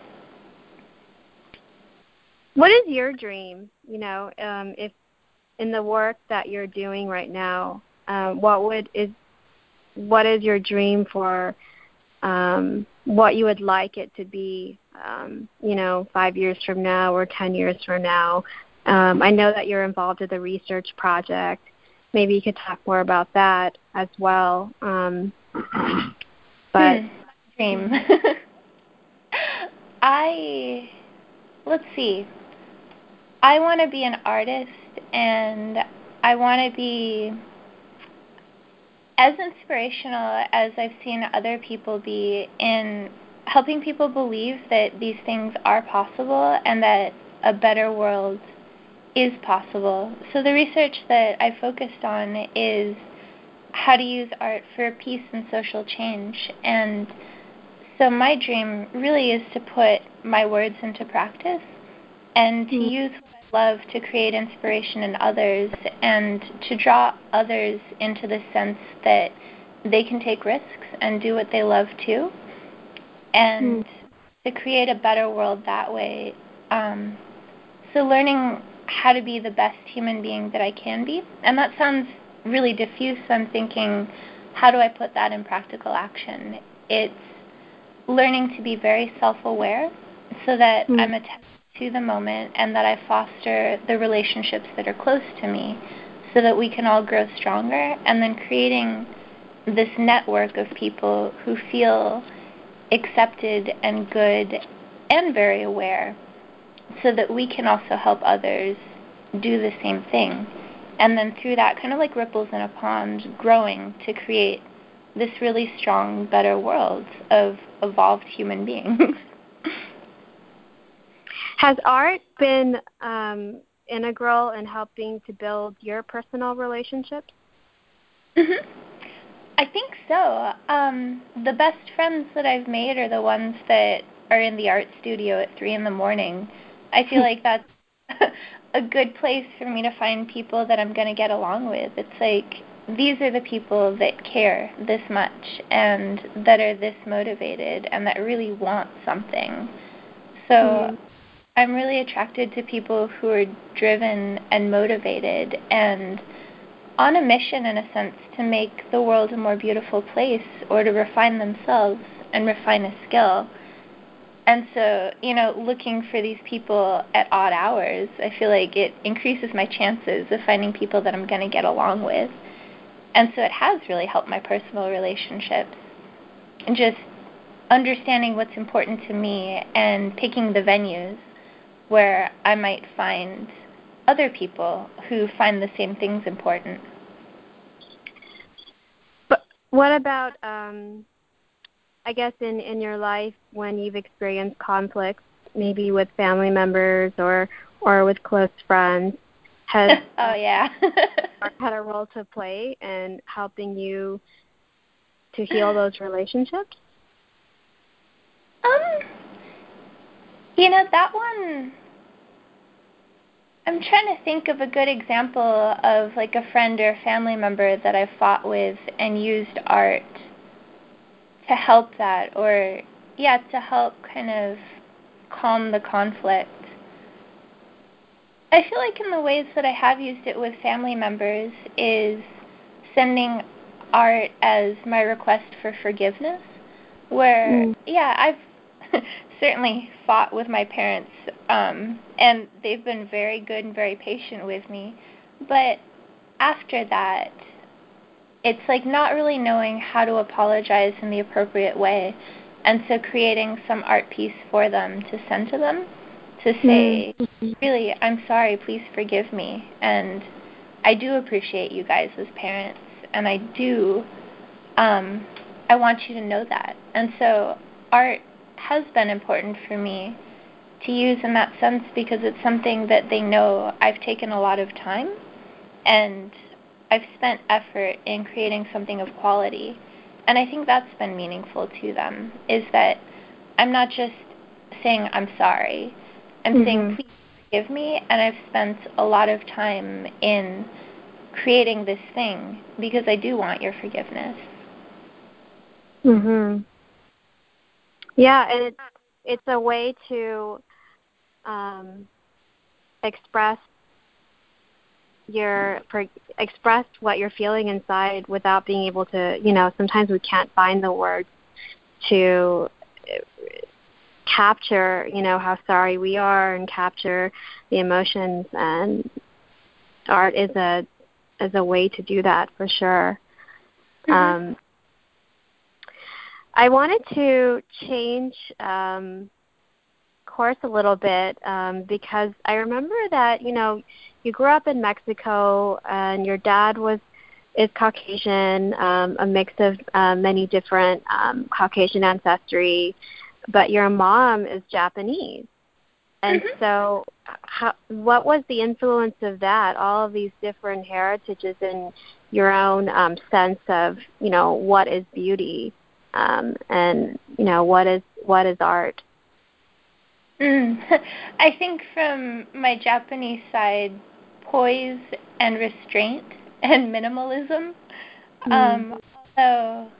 S2: What is your dream, you know, um, if in the work that you're doing right now, um, what would is what is your dream for um, what you would like it to be, um, you know, five years from now or ten years from now? Um, I know that you're involved with a research project. Maybe you could talk more about that as well. Um, but
S3: hmm. Dream. I, let's see. I want to be an artist, and I want to be as inspirational as I've seen other people be in helping people believe that these things are possible and that a better world is possible. So the research that I focused on is how to use art for peace and social change. And so my dream really is to put my words into practice and to mm-hmm. use what I love to create inspiration in others, and to draw others into the sense that they can take risks and do what they love too, and mm-hmm. to create a better world that way. Um, so learning how to be the best human being that I can be. And that sounds really diffuse, so I'm thinking, how do I put that in practical action? It's learning to be very self-aware so that mm. I'm attentive to the moment and that I foster the relationships that are close to me so that we can all grow stronger, and then creating this network of people who feel accepted and good and very aware so that we can also help others do the same thing. And then through that, kind of like ripples in a pond, growing to create this really strong, better world of evolved human beings.
S2: Has art been um, integral in helping to build your personal relationships?
S3: Mm-hmm. I think so. Um, the best friends that I've made are the ones that are in the art studio at three in the morning. I feel like that's a good place for me to find people that I'm going to get along with. It's like, these are the people that care this much and that are this motivated and that really want something. So mm-hmm. I'm really attracted to people who are driven and motivated and on a mission, in a sense, to make the world a more beautiful place or to refine themselves and refine a skill. And so, you know, looking for these people at odd hours, I feel like it increases my chances of finding people that I'm going to get along with. And so it has really helped my personal relationships. And just understanding what's important to me and picking the venues where I might find other people who find the same things important.
S2: But what about, um, I guess, in, in your life when you've experienced conflicts, maybe with family members or or with close friends, has
S3: oh yeah
S2: art had a role to play in helping you to heal those relationships?
S3: Um, you know, that one, I'm trying to think of a good example of like a friend or family member that I fought with and used art to help that, or yeah, to help kind of calm the conflict. I feel like in the ways that I have used it with family members is sending art as my request for forgiveness, where, mm. yeah, I've certainly fought with my parents, um, and they've been very good and very patient with me, but after that, it's like not really knowing how to apologize in the appropriate way, and so creating some art piece for them to send to them to say, mm-hmm. really, I'm sorry, please forgive me, and I do appreciate you guys as parents, and I do, um, I want you to know that. And so art has been important for me to use in that sense because it's something that they know I've taken a lot of time, and I've spent effort in creating something of quality. And I think that's been meaningful to them, is that I'm not just saying I'm sorry. I'm mm-hmm. saying, please forgive me, and I've spent a lot of time in creating this thing because I do want your forgiveness.
S2: Mhm. Yeah, and it's it's a way to um, express your for, express what you're feeling inside without being able to, you know, sometimes we can't find the words to capture, you know, how sorry we are and capture the emotions, and art is a is a way to do that for sure. Mm-hmm. Um, I wanted to change um, course a little bit um, because I remember that, you know, you grew up in Mexico and your dad was is Caucasian, um, a mix of uh, many different um, Caucasian ancestry, but your mom is Japanese. And mm-hmm. so how, what was the influence of that, all of these different heritages and your own um, sense of, you know, what is beauty um, and, you know, what is what is art?
S3: Mm. I think from my Japanese side, poise and restraint and minimalism. Mm. Um, although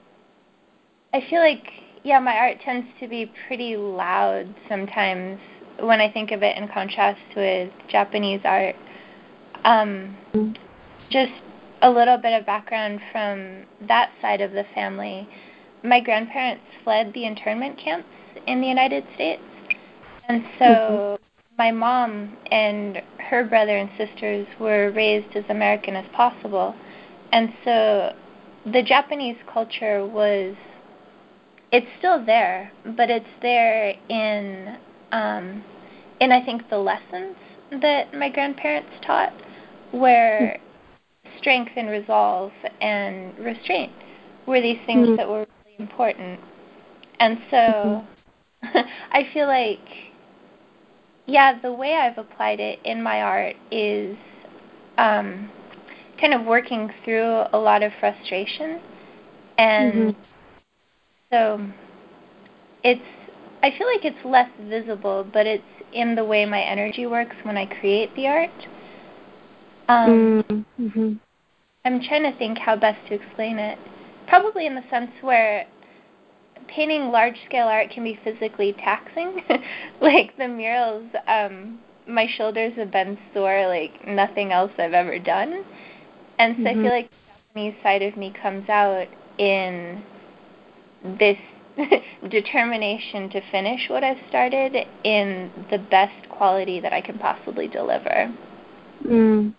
S3: I feel like, yeah, my art tends to be pretty loud sometimes when I think of it in contrast with Japanese art. Um, just a little bit of background from that side of the family. My grandparents fled the internment camps in the United States. And so mm-hmm. my mom and her brother and sisters were raised as American as possible. And so the Japanese culture was, it's still there, but it's there in, um, in I think the lessons that my grandparents taught, where strength and resolve and restraint were these things mm-hmm. that were really important. And so mm-hmm. I feel like, yeah, the way I've applied it in my art is um, kind of working through a lot of frustration. And mm-hmm. so it's, I feel like it's less visible, but it's in the way my energy works when I create the art. Um, mm-hmm. I'm trying to think how best to explain it. Probably in the sense where painting large-scale art can be physically taxing. Like the murals, um, my shoulders have been sore like nothing else I've ever done. And so mm-hmm. I feel like the Japanese side of me comes out in this determination to finish what I've started in the best quality that I can possibly deliver.
S2: Mm.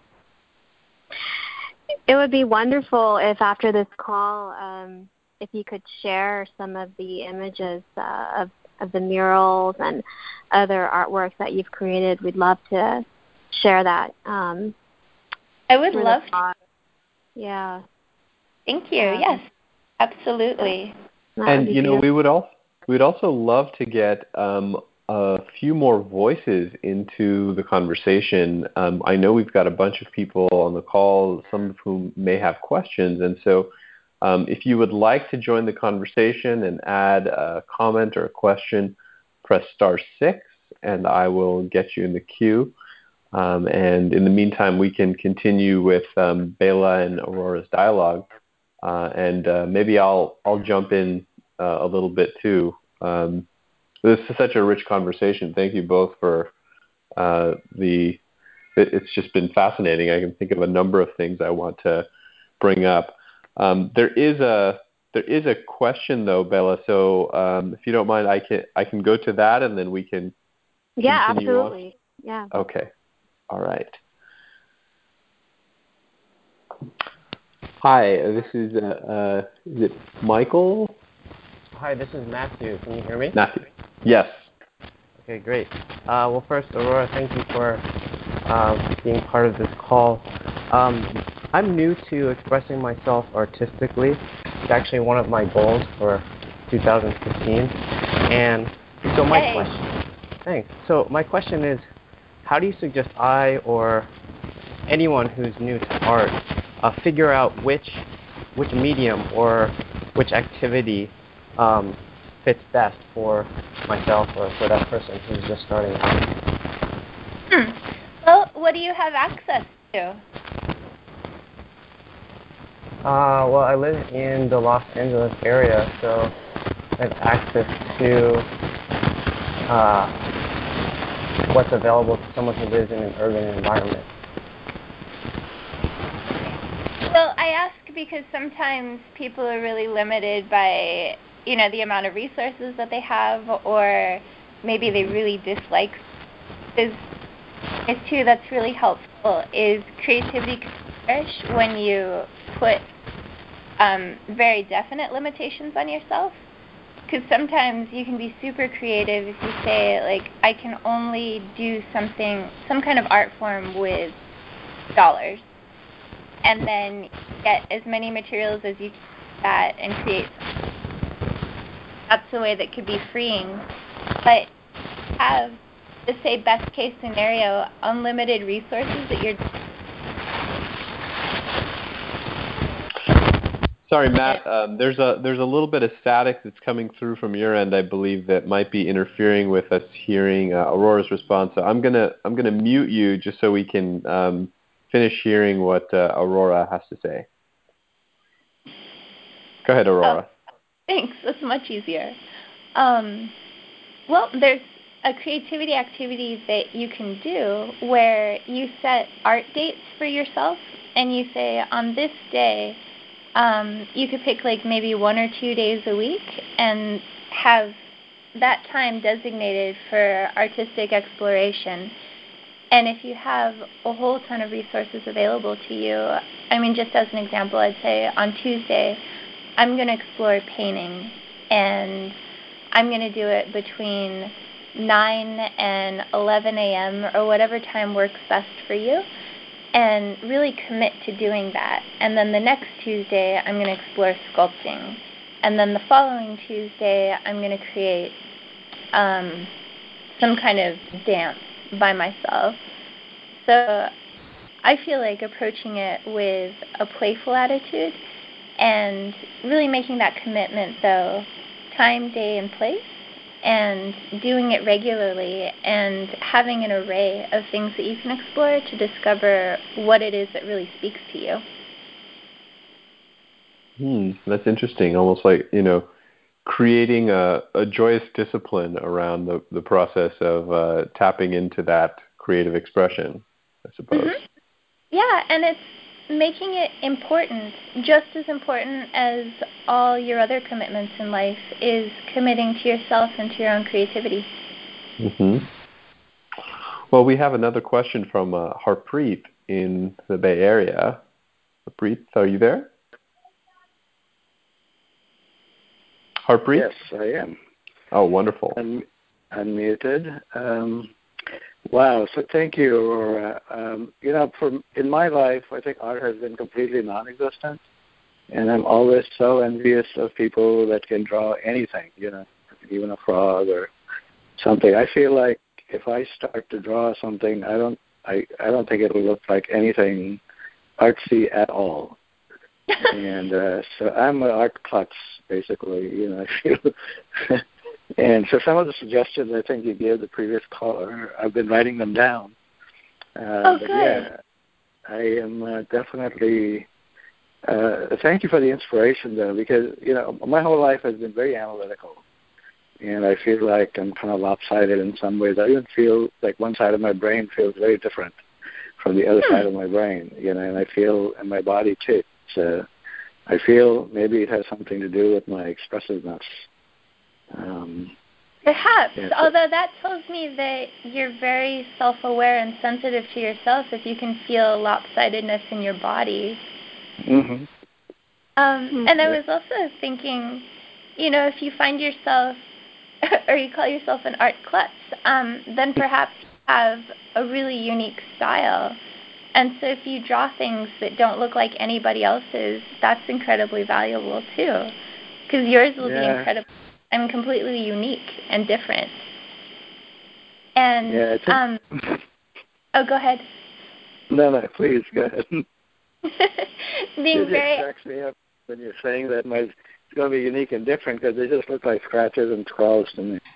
S2: It would be wonderful if after this call, um, if you could share some of the images uh, of, of the murals and other artwork that you've created. We'd love to share that. Um,
S3: I would love to.
S2: Yeah.
S3: Thank you. Um, yes, absolutely.
S1: And, you know, we would also, we'd also love to get um, a few more voices into the conversation. Um, I know we've got a bunch of people on the call, some of whom may have questions. And so um, if you would like to join the conversation and add a comment or a question, press star six, and I will get you in the queue. Um, and in the meantime, we can continue with um, Bela and Aurora's dialogue. Uh, and uh, maybe I'll I'll jump in uh, a little bit too. Um, this is such a rich conversation. Thank you both for uh, the. It, it's just been fascinating. I can think of a number of things I want to bring up. Um, there is a there is a question though, Bela. So um, if you don't mind, I can I can go to that and then we can.
S2: Yeah,
S1: continue
S2: absolutely.
S1: On.
S2: Yeah.
S1: Okay. All right. Hi, this is, uh, uh, is it Michael?
S4: Hi, this is Matthew. Can you hear me?
S1: Matthew. Yes.
S4: Okay, great. Uh, well, first, Aurora, thank you for uh, being part of this call. Um, I'm new to expressing myself artistically. It's actually one of my goals for two thousand fifteen. And so my
S3: hey.
S4: question, thanks. So my question is, how do you suggest I or anyone who's new to art uh, figure out which which medium or which activity um, fits best for myself or for that person who's just starting out?
S3: Hmm. Well, what do you have access to?
S4: Uh, well, I live in the Los Angeles area, so I have access to uh, what's available to someone who lives in an urban environment.
S3: Well, I ask because sometimes people are really limited by, you know, the amount of resources that they have, or maybe they really dislike. Is is too that's really helpful is creativity can flourish when you put um, very definite limitations on yourself. Because sometimes you can be super creative if you say, like, I can only do something, some kind of art form with dollars. And then get as many materials as you can that and create something. That's a way that could be freeing. But have, to say best case scenario, unlimited resources that you're...
S1: Sorry, Matt, um, there's a there's a little bit of static that's coming through from your end, I believe, that might be interfering with us hearing uh, Aurora's response. So I'm gonna I'm gonna mute you just so we can um, finish hearing what uh, Aurora has to say. Go ahead, Aurora.
S3: Oh, thanks. That's much easier. Um, well, there's a creativity activity that you can do where you set art dates for yourself and you say on this day, um, you could pick like maybe one or two days a week and have that time designated for artistic exploration. And if you have a whole ton of resources available to you, I mean, just as an example, I'd say on Tuesday, I'm going to explore painting, and I'm going to do it between nine and eleven a.m. or whatever time works best for you, and really commit to doing that. And then the next Tuesday, I'm going to explore sculpting. And then the following Tuesday, I'm going to create um, some kind of dance by myself. So I feel like approaching it with a playful attitude and really making that commitment, though, time, day, and place, and doing it regularly and having an array of things that you can explore to discover what it is that really speaks to you.
S1: Hmm, that's interesting. Almost like, you know, creating a, a joyous discipline around the, the process of uh, tapping into that creative expression, I suppose.
S3: Mm-hmm. Yeah, and it's making it important, just as important as all your other commitments in life, is committing to yourself and to your own creativity.
S1: Mm-hmm. Well, we have another question from uh, Harpreet in the Bay Area. Harpreet, are you there? Harpreet?
S5: Yes, I am.
S1: Oh, wonderful.
S5: Un- unmuted. Um, wow, so thank you, Aurora. Um, you know, for, in my life, I think art has been completely non-existent, and I'm always so envious of people that can draw anything, you know, even a frog or something. I feel like if I start to draw something, I don't, I, I don't think it'll look like anything artsy at all. and uh, so I'm an art klutz, basically, you know, I feel. And so some of the suggestions I think you gave the previous caller, I've been writing them down. Uh,
S3: oh,
S5: but
S3: good.
S5: yeah, I am uh, definitely, uh, thank you for the inspiration, though, because, you know, my whole life has been very analytical. And I feel like I'm kind of lopsided in some ways. I even feel like one side of my brain feels very different from the other hmm. side of my brain, you know, and I feel in my body, too. So I feel maybe it has something to do with my expressiveness. Um,
S3: Perhaps,
S5: yeah,
S3: although that tells me that you're very self-aware and sensitive to yourself if you can feel lopsidedness in your body.
S5: Mm-hmm.
S3: Um, and I was also thinking, you know, if you find yourself, or you call yourself an art klutz, um, then perhaps you have a really unique style. And so if you draw things that don't look like anybody else's, that's incredibly valuable too, because yours will yeah. be incredible and completely unique and different. And
S5: yeah, a,
S3: um, oh, go ahead.
S5: No, no, please go ahead.
S3: Being
S5: it
S3: very
S5: just cracks me up when you're saying that my, it's going to be unique and different because they just look like scratches and scrawls to me.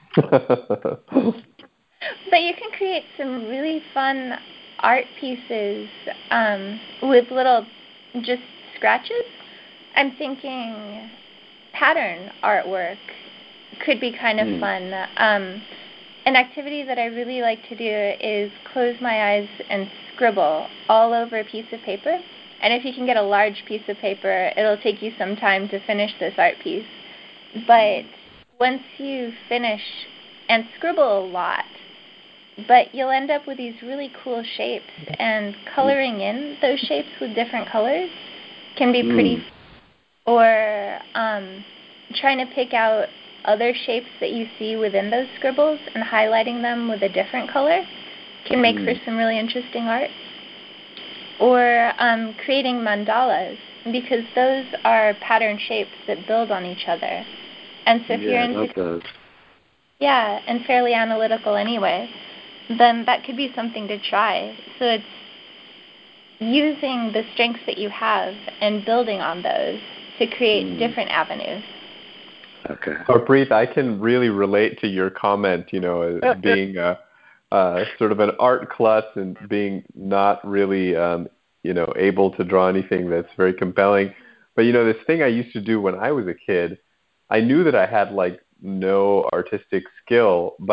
S3: But you can create some really fun art pieces um, with little just scratches. I'm thinking pattern artwork could be kind of mm. fun. Um, an activity that I really like to do is close my eyes and scribble all over a piece of paper. And if you can get a large piece of paper, it'll take you some time to finish this art piece. But once you finish, and scribble a lot, but you'll end up with these really cool shapes, and coloring in those shapes with different colors can be pretty mm. Or um, trying to pick out other shapes that you see within those scribbles and highlighting them with a different color can make mm. for some really interesting art. Or um, creating mandalas, because those are pattern shapes that build on each other. And so if
S5: yeah,
S3: you're into
S5: those.
S3: yeah, and fairly analytical anyway, then that could be something to try. So it's using the strengths that you have and building on those to create mm. different avenues.
S5: Okay.
S1: Harpreet, I can really relate to your comment, you know, as being a, uh, sort of an art klutz and being not really, um, you know, able to draw anything that's very compelling. But, you know, this thing I used to do when I was a kid, I knew that I had, like, no artistic skill, but I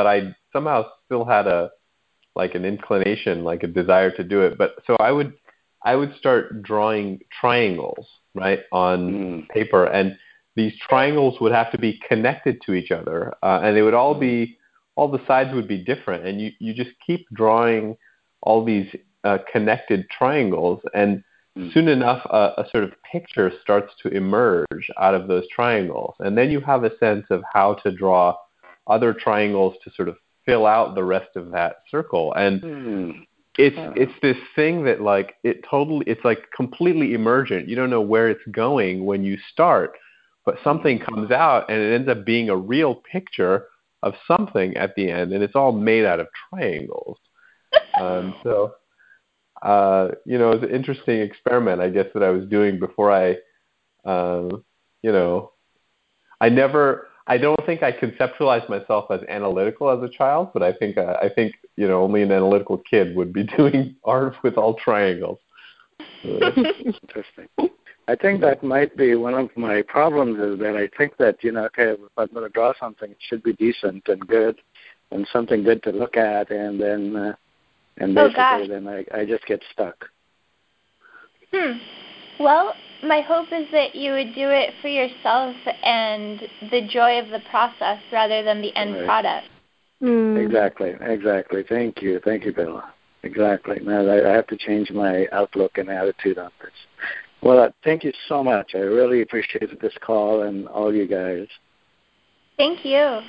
S1: somehow still had a like an inclination, like a desire to do it. But so I would I would start drawing triangles, right, on
S5: Mm.
S1: paper, and these triangles would have to be connected to each other, uh, and they would all be all the sides would be different, and you you just keep drawing all these uh, connected triangles, and
S5: Mm.
S1: soon enough a, a sort of picture starts to emerge out of those triangles, and then you have a sense of how to draw other triangles to sort of fill out the rest of that circle. And
S5: Mm.
S1: it's
S5: Oh.
S1: it's this thing that like it totally it's like completely emergent. You don't know where it's going when you start, but something comes out and it ends up being a real picture of something at the end, and it's all made out of triangles. Um, so uh, you know, it's an interesting experiment, I guess, that I was doing before I, uh, you know, I never, I don't think I conceptualized myself as analytical as a child, but I think, uh, I think, you know, only an analytical kid would be doing art with all triangles. Uh,
S5: Interesting. I think that might be one of my problems is that I think that, you know, okay, if I'm going to draw something, it should be decent and good and something good to look at, and then, uh, and
S3: Oh,
S5: basically
S3: gosh.
S5: then I, I just get stuck.
S3: Hmm. Well, my hope is that you would do it for yourself and the joy of the process rather than the end
S5: Right.
S3: product.
S2: Mm.
S5: Exactly, exactly. Thank you. Thank you, Bella. Exactly. Now I, I have to change my outlook and attitude on this. Well, uh, thank you so much. I really appreciated this call and all you guys.
S3: Thank you.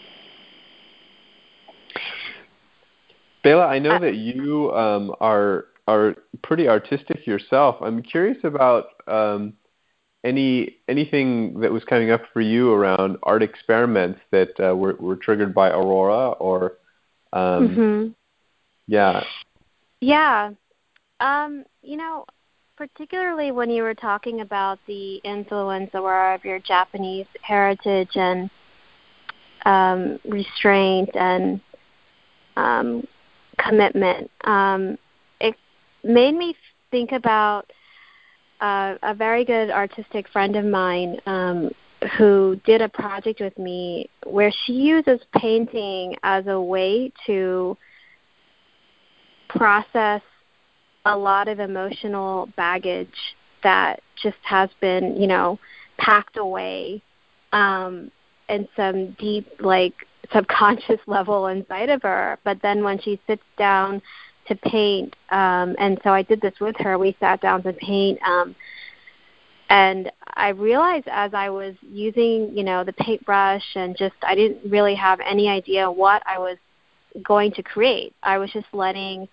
S1: Bela, I know that you um, are are pretty artistic yourself. I'm curious about um, any anything that was coming up for you around art experiments that uh, were, were triggered by Aurora, or um,
S2: Mm-hmm.
S1: yeah,
S2: Yeah. Um, you know, particularly when you were talking about the influence, Aurora, of your Japanese heritage and um, restraint and um, commitment, um, it made me think about uh, a very good artistic friend of mine um, who did a project with me where she uses painting as a way to process a lot of emotional baggage that just has been, you know, packed away um, in some deep, like, subconscious level inside of her. But then when she sits down to paint, um, and so I did this with her, we sat down to paint, um, and I realized as I was using, you know, the paintbrush and just, I didn't really have any idea what I was going to create. I was just letting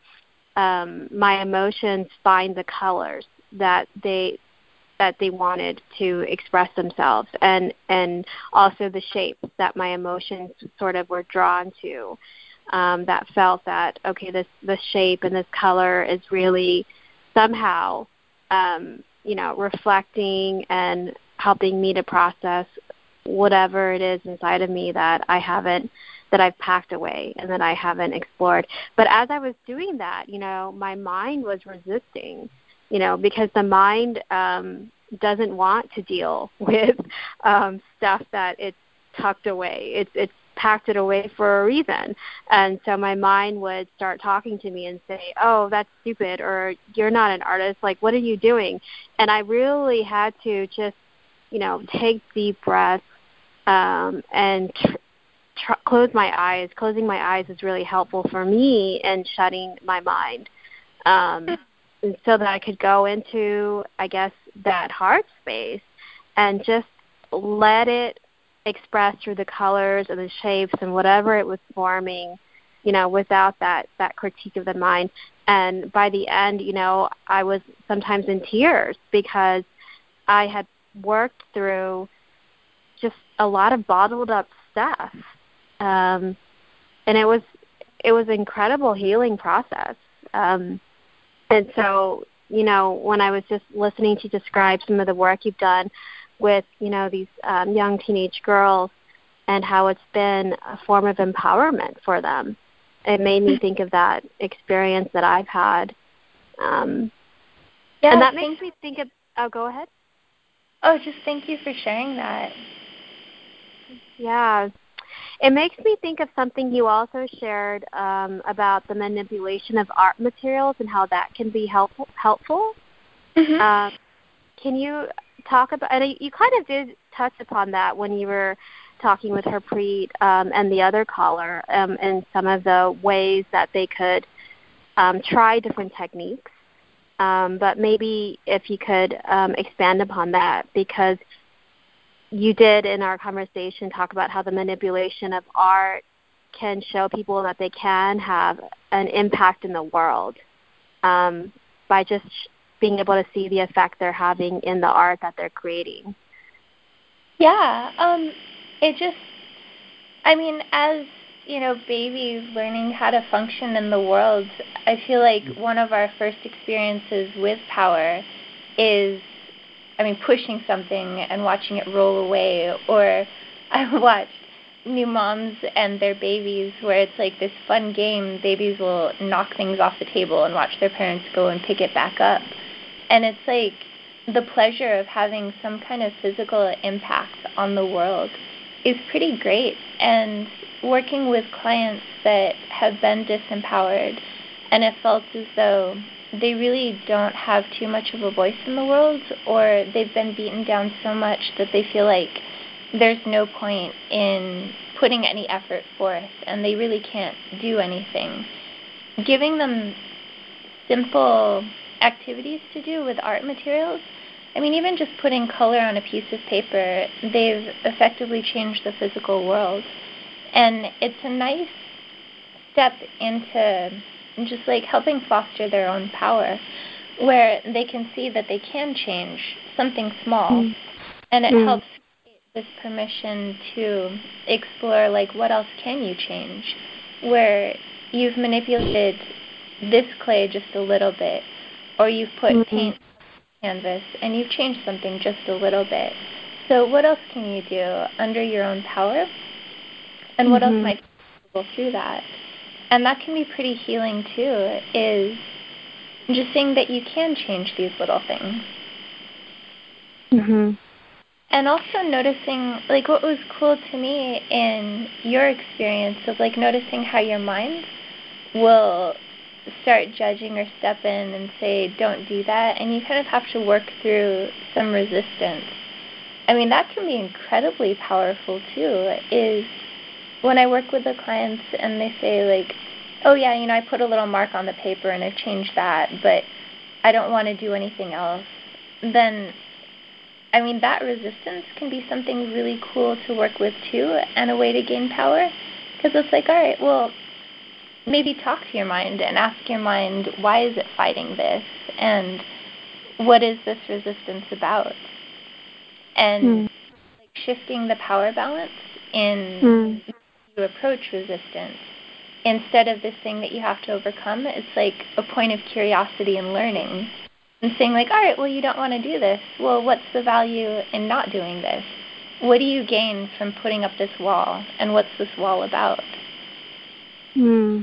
S2: Um, my emotions find the colors that they that they wanted to express themselves, and and also the shapes that my emotions sort of were drawn to. Um, that felt that okay, this this shape and this color is really somehow um, you know reflecting and helping me to process whatever it is inside of me that I haven't that I've packed away and that I haven't explored. But as I was doing that, you know, my mind was resisting, you know, because the mind um, doesn't want to deal with um, stuff that it's tucked away. It's it's packed it away for a reason. And so my mind would start talking to me and say, oh, that's stupid, or you're not an artist. Like, what are you doing? And I really had to just, you know, take deep breaths um, and tr- tr- close my eyes. Closing my eyes is really helpful for me in shutting my mind, um, so that I could go into, I guess, that heart space and just let it express through the colors and the shapes and whatever it was forming, you know, without that, that critique of the mind. And by the end, you know, I was sometimes in tears because I had worked through just a lot of bottled up stuff. Um, and it was it was an incredible healing process. Um, and so, you know, when I was just listening to describe some of the work you've done with, you know, these um, young teenage girls and how it's been a form of empowerment for them, it made me think of that experience that I've had. Um,
S3: Yeah,
S2: and that
S3: thank-
S2: makes me think of, oh, go ahead.
S3: Oh, just thank you for sharing that.
S2: Yeah. It makes me think of something you also shared um, about the manipulation of art materials and how that can be helpful. helpful.
S3: Mm-hmm.
S2: Uh, can you talk about, and you kind of did touch upon that when you were talking with Harpreet um, and the other caller um, and some of the ways that they could um, try different techniques. Um, but maybe if you could um, expand upon that, because you did in our conversation talk about how the manipulation of art can show people that they can have an impact in the world um, by just being able to see the effect they're having in the art that they're creating.
S3: Yeah, um, it just, I mean, as, you know, babies learning how to function in the world, I feel like one of our first experiences with power is, I mean, pushing something and watching it roll away. Or I watched new moms and their babies where it's like this fun game. Babies will knock things off the table and watch their parents go and pick it back up. And it's like the pleasure of having some kind of physical impact on the world is pretty great. And working with clients that have been disempowered and it felt as though they really don't have too much of a voice in the world, or they've been beaten down so much that they feel like there's no point in putting any effort forth and they really can't do anything. Giving them simple activities to do with art materials, I mean, even just putting color on a piece of paper, they've effectively changed the physical world. And it's a nice step into just like helping foster their own power, where they can see that they can change something small. Mm. And it mm. helps this permission to explore, like, what else can you change? Where you've manipulated this clay just a little bit, or you've put mm-hmm. paint on canvas and you've changed something just a little bit. So what else can you do under your own power? And what mm-hmm. else might be possible through that? And that can be pretty healing too, is just seeing that you can change these little things.
S2: Mm-hmm.
S3: And also noticing, like, what was cool to me in your experience of, like, noticing how your mind will start judging or step in and say, don't do that, and you kind of have to work through some resistance. I mean, that can be incredibly powerful too, is when I work with the clients and they say, like, oh yeah, you know, I put a little mark on the paper and I've changed that, but I don't want to do anything else, then, I mean, that resistance can be something really cool to work with too, and a way to gain power, because it's like, all right, well, maybe talk to your mind and ask your mind, why is it fighting this, and what is this resistance about? And mm. like shifting the power balance in mm. how you approach resistance. Instead of this thing that you have to overcome, it's like a point of curiosity and learning. And saying, like, all right, well, you don't want to do this. Well, what's the value in not doing this? What do you gain from putting up this wall? And what's this wall about?
S2: Hmm.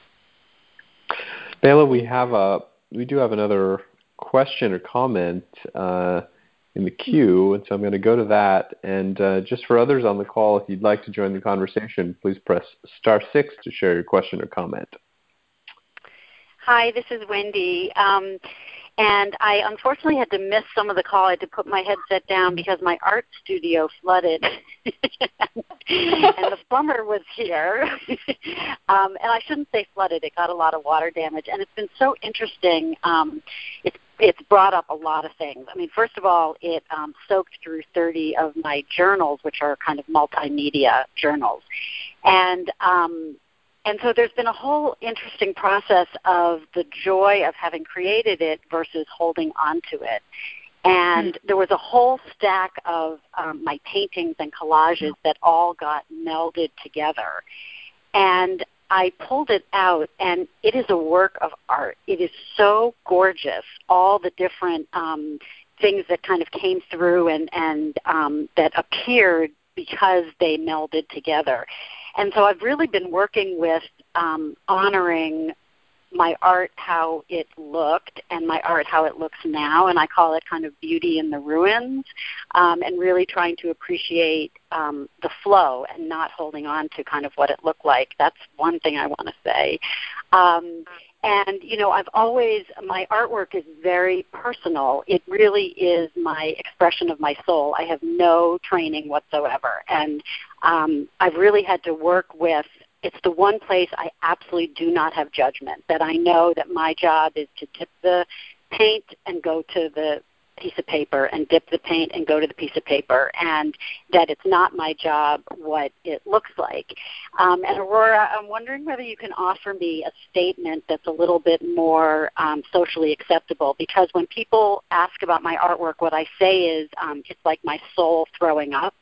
S1: Bela, we have a we do have another question or comment uh, in the queue, and so I'm going to go to that. And uh, just for others on the call, if you'd like to join the conversation, please press star six to share your question or comment.
S6: Hi, this is Wendy. Um, And I unfortunately had to miss some of the call. I had to put my headset down because my art studio flooded. And the plumber was here. um, and I shouldn't say flooded. It got a lot of water damage. And it's been so interesting. Um, it's, it's brought up a lot of things. I mean, first of all, it um, soaked through thirty of my journals, which are kind of multimedia journals. And um And so there's been a whole interesting process of the joy of having created it versus holding on to it. And mm-hmm. there was a whole stack of um, my paintings and collages that all got melded together. And I pulled it out, and it is a work of art. It is so gorgeous, all the different um, things that kind of came through and, and um, that appeared because they melded together. And so I've really been working with um, honoring my art how it looked and my art how it looks now, and I call it kind of beauty in the ruins, um, and really trying to appreciate um, the flow and not holding on to kind of what it looked like. That's one thing I want to say. Um, and, you know, I've always, my artwork is very personal. It really is my expression of my soul. I have no training whatsoever. And um, I've really had to work with, it's the one place I absolutely do not have judgment, that I know that my job is to dip the paint and go to the piece of paper and dip the paint and go to the piece of paper, and that it's not my job what it looks like. Um, and Aurora, I'm wondering whether you can offer me a statement that's a little bit more um, socially acceptable, because when people ask about my artwork, what I say is um, it's like my soul throwing up.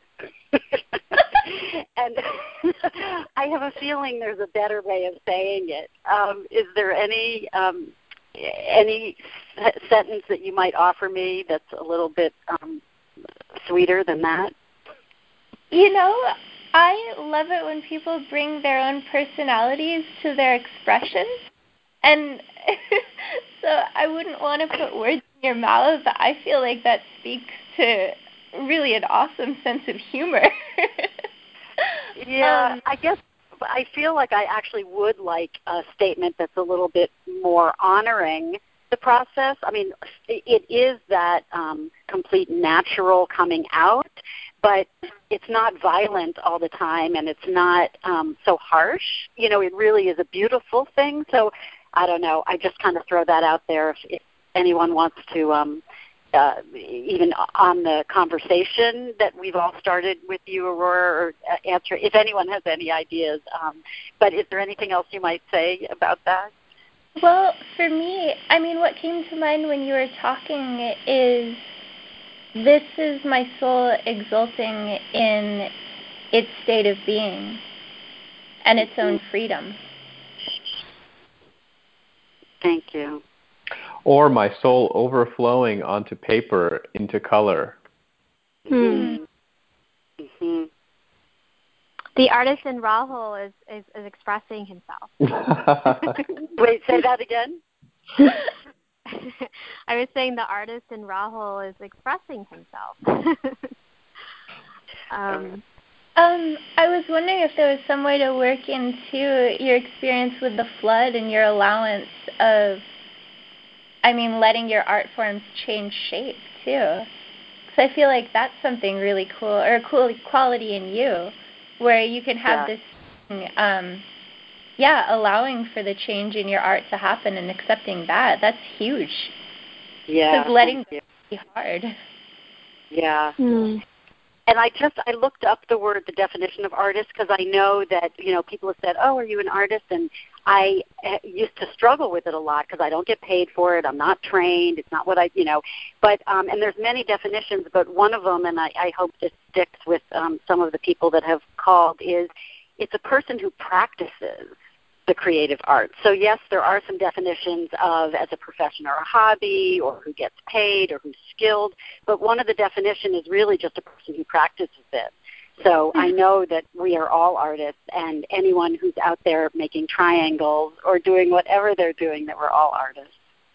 S6: And I have a feeling there's a better way of saying it. Um, is there any um, any sentence that you might offer me that's a little bit um, sweeter than that?
S3: You know, I love it when people bring their own personalities to their expressions. And so I wouldn't want to put words in your mouth, but I feel like that speaks to really an awesome sense of humor.
S6: Yeah,
S3: um,
S6: I guess I feel like I actually would like a statement that's a little bit more honoring the process. I mean, it is that um, complete natural coming out, but it's not violent all the time, and it's not um, so harsh. You know, it really is a beautiful thing. So I don't know. I just kind of throw that out there if, if anyone wants to um, Uh, even on the conversation that we've all started with you, Aurora, or uh, answer if anyone has any ideas. Um, but is there anything else you might say about that?
S3: Well, for me, I mean, what came to mind when you were talking is this is my soul exulting in its state of being and its own freedom.
S6: Thank you.
S1: Or my soul overflowing onto paper into color.
S2: Hmm.
S6: Mm-hmm.
S2: The artist in Rahul is, is, is expressing himself.
S6: Wait, say that again?
S2: I was saying the artist in Rahul is expressing himself. um,
S3: um, I was wondering if there was some way to work into your experience with the flood and your allowance of, I mean, letting your art forms change shape, too. Because I feel like that's something really cool, or a cool quality in you, where you can have
S6: yeah.
S3: this, um, yeah, allowing for the change in your art to happen and accepting that. That's huge.
S6: Yeah.
S3: Because letting go be hard.
S6: Yeah.
S2: hmm.
S6: And I just, I looked up the word, the definition of artist, because I know that, you know, people have said, oh, are you an artist? And I uh, used to struggle with it a lot because I don't get paid for it. I'm not trained. It's not what I, you know, but, um, and there's many definitions, but one of them, and I, I hope this sticks with um, some of the people that have called, is it's a person who practices the creative arts. So yes, there are some definitions of as a profession or a hobby, or who gets paid, or who's skilled, but one of the definitions is really just a person who practices it. So I know that we are all artists, and anyone who's out there making triangles or doing whatever they're doing, that we're all artists.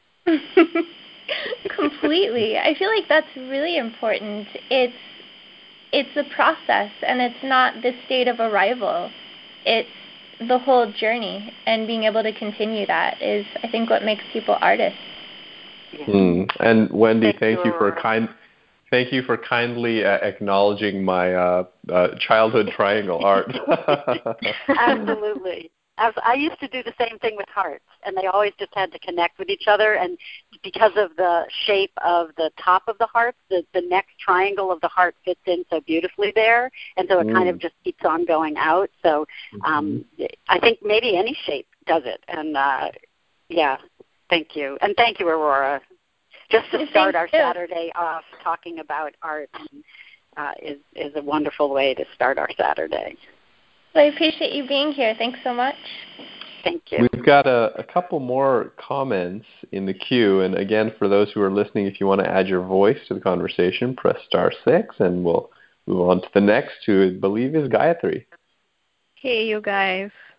S3: Completely. I feel like that's really important. It's it's a process, and it's not the state of arrival. It's the whole journey, and being able to continue that is, I think, what makes people artists.
S1: Mm. And Wendy,
S6: Thank,
S1: thank
S6: you,
S1: you for kind, thank you for kindly uh, acknowledging my uh, uh, childhood triangle art.
S6: Absolutely. I, was, I used to do the same thing with hearts, and they always just had to connect with each other. And because of the shape of the top of the heart, the, the next triangle of the heart fits in so beautifully there, and so it mm. kind of just keeps on going out. So um, mm-hmm. I think maybe any shape does it. And uh, yeah, thank you, and thank you, Aurora. Just to start our Saturday off talking about art uh, is is a wonderful way to start our Saturday.
S3: Well, I appreciate you being here. Thanks so much.
S6: Thank you.
S1: We've got a, a couple more comments in the queue. And again, for those who are listening, if you want to add your voice to the conversation, press star six, and we'll move on to the next, who I believe is Gayatri.
S7: Hey, you guys.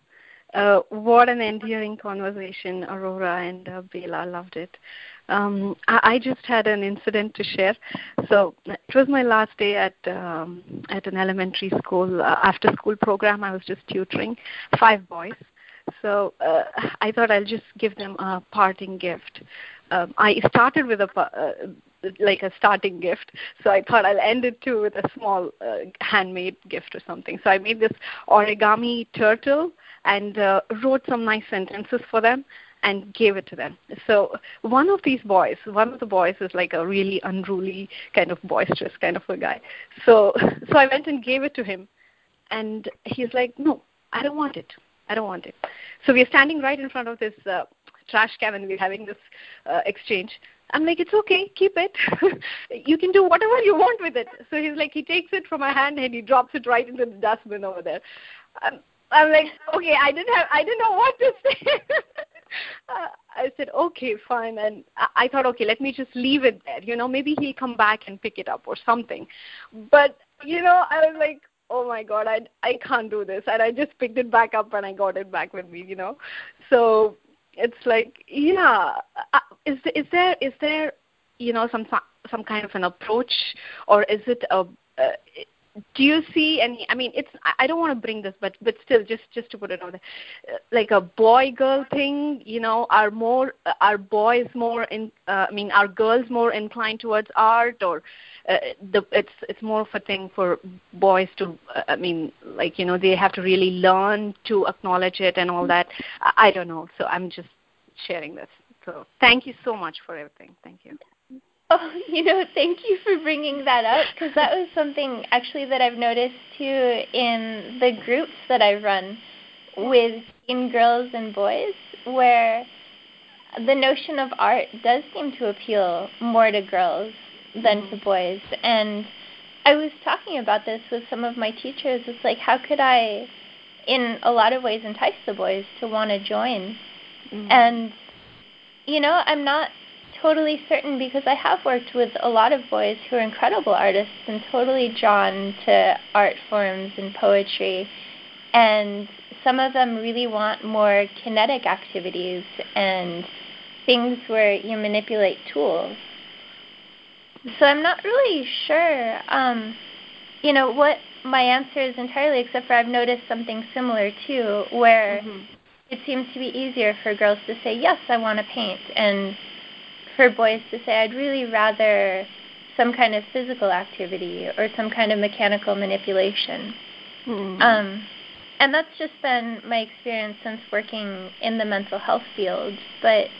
S7: Uh, what an endearing conversation, Aurora and uh, Bela. Loved it. Um, I, I just had an incident to share. So it was my last day at um, at an elementary school uh, after school program. I was just tutoring five boys. So uh, I thought I'll just give them a parting gift. Um, I started with a uh, like a starting gift, so I thought I'll end it too with a small uh, handmade gift or something. So I made this origami turtle and uh, wrote some nice sentences for them and gave it to them. So one of these boys, one of the boys is like a really unruly, kind of boisterous kind of a guy. So so I went and gave it to him, and he's like, no, I don't want it. I don't want it. So we're standing right in front of this uh, trash can and we're having this uh, exchange. I'm like, it's okay, keep it. You can do whatever you want with it. So he's like, he takes it from my hand and he drops it right into the dustbin over there. I'm, I'm like, okay, I didn't have, I didn't know what to say. uh, I said, okay, fine. And I, I thought, okay, let me just leave it there. You know, maybe he'll come back and pick it up or something. But, you know, I was like, oh my God, I, I can't do this. And I just picked it back up and I got it back with me, you know. So it's like, yeah, uh, is, is there, is there, you know, some, some kind of an approach, or is it a, uh, do you see any, I mean, it's, I don't want to bring this, but, but still, just, just to put it on there, like a boy-girl thing, you know, are more, are boys more, in, uh, I mean, are girls more inclined towards art, or uh, the, it's, it's more of a thing for boys to, uh, I mean, like, you know, they have to really learn to acknowledge it and all that. I, I don't know, so I'm just sharing this. So thank you so much for everything. Thank you.
S3: Oh, you know, thank you for bringing that up, because that was something actually that I've noticed too in the groups that I run with teen girls and boys, where the notion of art does seem to appeal more to girls than mm-hmm. to boys. And I was talking about this with some of my teachers. It's like, how could I, in a lot of ways, entice the boys to want to join? Mm-hmm. And, you know, I'm not totally certain, because I have worked with a lot of boys who are incredible artists and totally drawn to art forms and poetry, and some of them really want more kinetic activities and things where you manipulate tools. So I'm not really sure, um, you know, what my answer is entirely, except for I've noticed something similar too, where mm-hmm. it seems to be easier for girls to say, yes, I want to paint, and for boys to say, I'd really rather some kind of physical activity or some kind of mechanical manipulation. Mm-hmm. Um, and that's just been my experience since working in the mental health field. But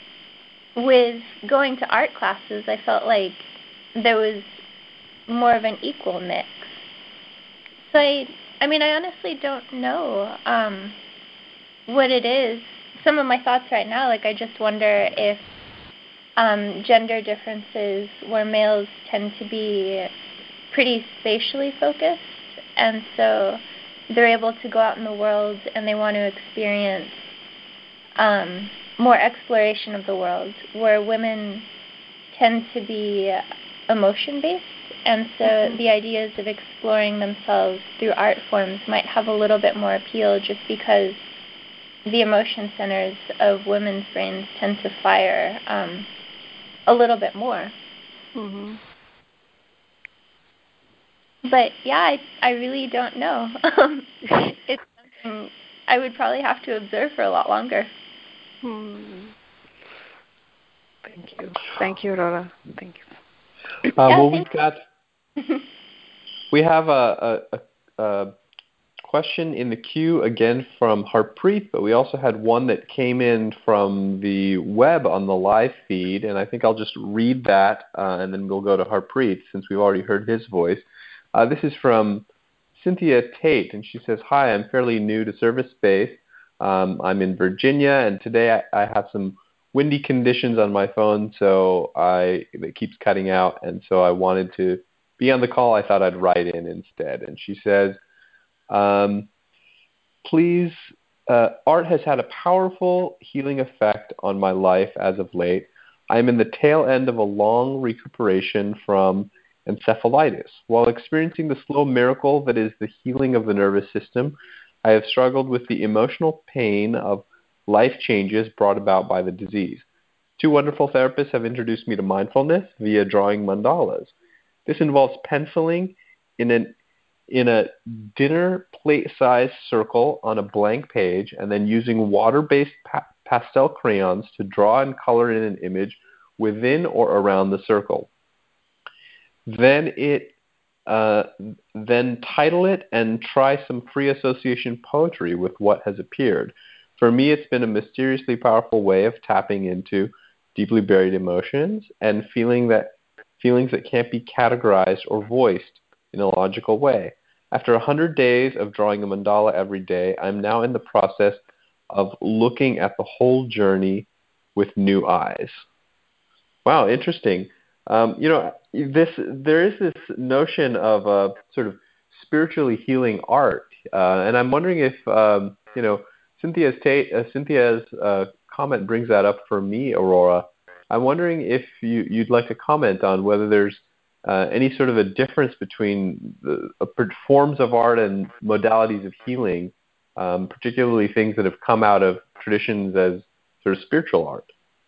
S3: with going to art classes, I felt like there was more of an equal mix. So, I, I mean, I honestly don't know um, what it is. Some of my thoughts right now, like I just wonder if Um, gender differences where males tend to be pretty spatially focused, and so they're able to go out in the world and they want to experience um, more exploration of the world, where women tend to be emotion-based, and so mm-hmm. the ideas of exploring themselves through art forms might have a little bit more appeal, just because the emotion centers of women's brains tend to fire um, a little bit more. Mm-hmm. But yeah, I, I really don't know. It's something I would probably have to observe for a lot longer.
S7: Hmm. Thank you. Thank you, Aurora. Thank you.
S1: Uh, yeah, well, we've got, we have a, a, a, a question in the queue again from Harpreet, but we also had one that came in from the web on the live feed, and I think I'll just read that, uh, and then we'll go to Harpreet since we've already heard his voice. Uh, this is from Cynthia Tate, and she says, hi, I'm fairly new to service space. Um, I'm in Virginia, and today I, I have some windy conditions on my phone, so I it keeps cutting out, and so I wanted to be on the call. I thought I'd write in instead. And she says, Um, please, uh, art has had a powerful healing effect on my life as of late. I'm in the tail end of a long recuperation from encephalitis. While experiencing the slow miracle that is the healing of the nervous system, I have struggled with the emotional pain of life changes brought about by the disease. Two wonderful therapists have introduced me to mindfulness via drawing mandalas. This involves penciling in an in a dinner plate-sized circle on a blank page and then using water-based pa- pastel crayons to draw and color in an image within or around the circle. Then it uh, then title it and try some free association poetry with what has appeared. For me, it's been a mysteriously powerful way of tapping into deeply buried emotions and feeling that feelings that can't be categorized or voiced in a logical way. After one hundred days of drawing a mandala every day, I'm now in the process of looking at the whole journey with new eyes. Wow, interesting. Um, you know, this there is this notion of uh, sort of spiritually healing art, uh, and I'm wondering if um, you know Cynthia's ta- uh, Cynthia's uh, comment brings that up for me, Aurora. I'm wondering if you, you'd like to comment on whether there's uh, any sort of a difference between the uh, forms of art and modalities of healing, um, particularly things that have come out of traditions as sort of spiritual art.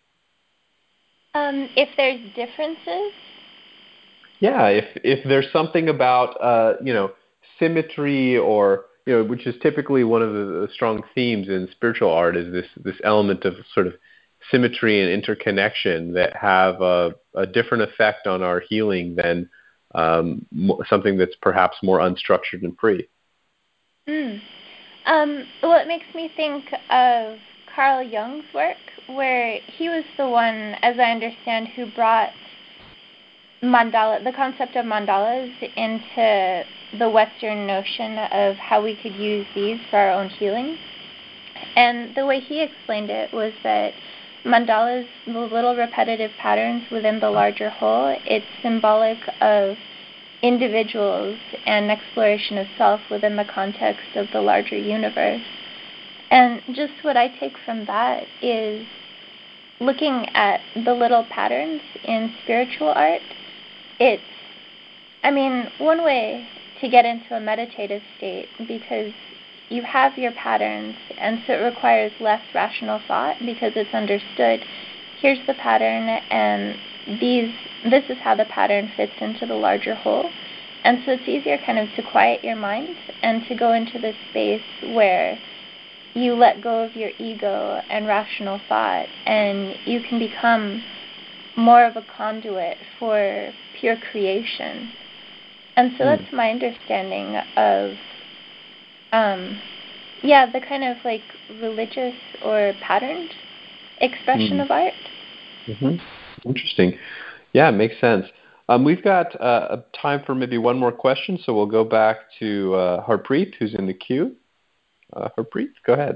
S3: Um, if there's differences?
S1: Yeah, if if there's something about uh, you know symmetry or you know which is typically one of the, the strong themes in spiritual art is this this element of sort of symmetry and interconnection that have a, a different effect on our healing than um, something that's perhaps more unstructured and free.
S3: Mm. Um, well, it makes me think of Carl Jung's work, where he was the one, as I understand, who brought mandala, the concept of mandalas into the Western notion of how we could use these for our own healing. And the way he explained it was that mandalas, the little repetitive patterns within the larger whole, it's symbolic of individuals and exploration of self within the context of the larger universe. And just what I take from that is looking at the little patterns in spiritual art. It's, I mean, one way to get into a meditative state, because you have your patterns, and so it requires less rational thought because it's understood. Here's the pattern, and these this is how the pattern fits into the larger whole. And so it's easier kind of to quiet your mind and to go into this space where you let go of your ego and rational thought, and you can become more of a conduit for pure creation. And so that's my understanding of, um, yeah, the kind of like religious or patterned expression mm. of art.
S1: Mm-hmm. Interesting. Yeah, it makes sense. Um, we've got uh, time for maybe one more question, so we'll go back to uh, Harpreet, who's in the queue. Uh, Harpreet, go ahead.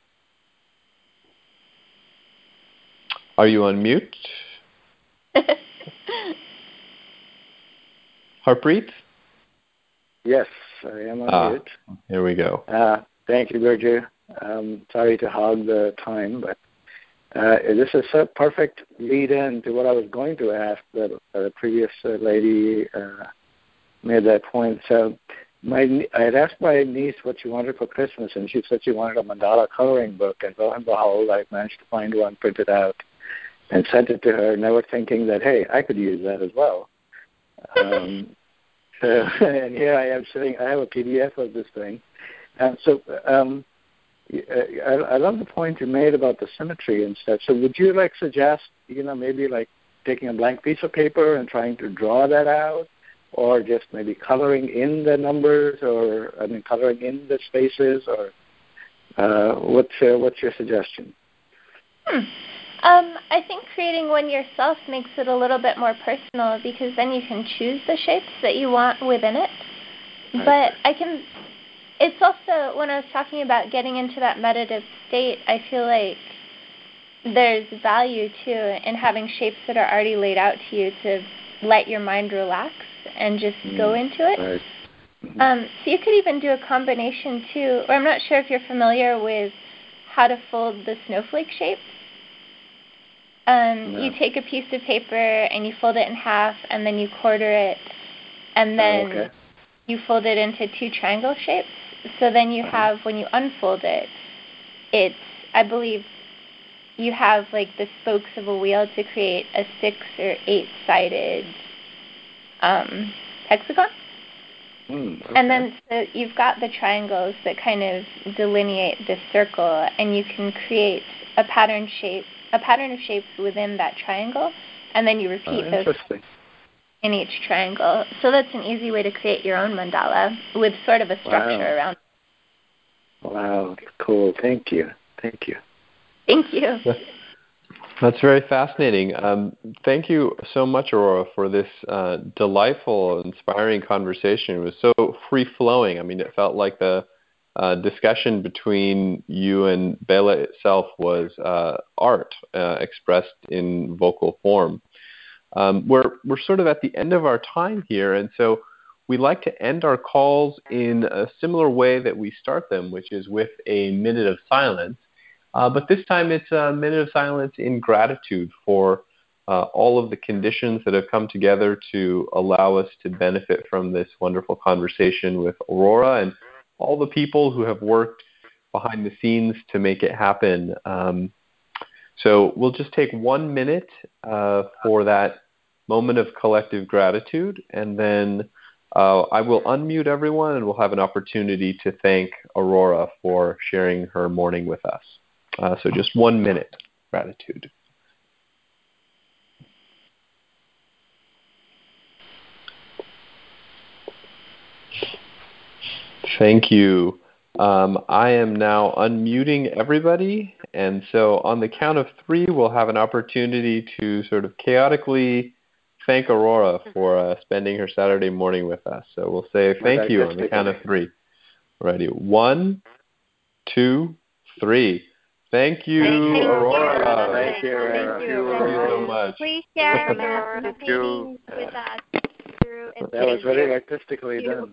S1: Are you on mute? Harpreet?
S5: Yes, I am on
S1: ah,
S5: mute.
S1: Here we go.
S5: Uh, thank you, Gurju. Um, sorry to hog the time, but uh, this is a perfect lead-in to what I was going to ask. The, uh, the previous uh, lady uh, made that point. So my, I had asked my niece what she wanted for Christmas, and she said she wanted a mandala coloring book, and lo and behold, I managed to find one, printed out, and sent it to her, never thinking that, hey, I could use that as well. Um, so, and here I am sitting, I have a P D F of this thing. And so um, I, I love the point you made about the symmetry and stuff. So would you, like, suggest, you know, maybe, like, taking a blank piece of paper and trying to draw that out, or just maybe coloring in the numbers, or, I mean, coloring in the spaces, or uh, what's, uh, what's your suggestion?
S3: Hmm. Um, I think creating one yourself makes it a little bit more personal, because then you can choose the shapes that you want within it. Right. But I can, it's also, when I was talking about getting into that meditative state, I feel like there's value, too, in having shapes that are already laid out to you to let your mind relax and just mm. go into it.
S5: Right. Mm-hmm.
S3: Um, so you could even do a combination, too, or I'm not sure if you're familiar with how to fold the snowflake shape. Um,
S5: no.
S3: You take a piece of paper and you fold it in half, and then you quarter it, and then
S5: oh, okay.
S3: you fold it into two triangle shapes, so then you have, when you unfold it, it's, I believe, you have like the spokes of a wheel to create a six or eight-sided um, hexagon.
S5: Mm, okay.
S3: And then so you've got the triangles that kind of delineate this circle, and you can create a pattern shape, a pattern of shapes within that triangle, and then you repeat
S5: oh,
S3: those
S5: interesting.
S3: in each triangle. So that's an easy way to create your own mandala with sort of a structure
S5: Wow.
S3: around.
S5: Wow, cool. Thank you. Thank you.
S3: Thank you.
S1: That's very fascinating. Um, thank you so much, Aurora, for this uh, delightful, inspiring conversation. It was so free-flowing. I mean, it felt like the uh, discussion between you and Bela itself was uh, art uh, expressed in vocal form. Um, we're we're sort of at the end of our time here, and so we like to end our calls in a similar way that we start them, which is with a minute of silence. Uh, but this time it's a minute of silence in gratitude for uh, all of the conditions that have come together to allow us to benefit from this wonderful conversation with Aurora and all the people who have worked behind the scenes to make it happen. Um, so we'll just take one minute uh, for that moment of collective gratitude, and then uh, I will unmute everyone and we'll have an opportunity to thank Aurora for sharing her morning with us. Uh, so just one minute, gratitude. Thank you. Um, I am now unmuting everybody, and so on the count of three, we'll have an opportunity to sort of chaotically thank Aurora for uh, spending her Saturday morning with us. So we'll say thank you on the count of three. Ready? One, two, three. Thank you,
S2: Thank you,
S1: Aurora.
S5: Thank you, Aurora.
S1: Thank you, Thank you so much.
S2: Please share meditating with us through
S5: That was very artistically done.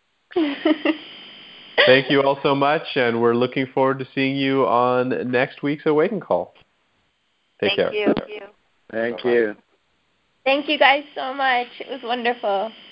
S1: Thank you all so much, and we're looking forward to seeing you on next week's Awaken Call. Take
S6: Thank
S1: care.
S6: you.
S5: Thank you.
S3: Thank you guys so much. It was wonderful.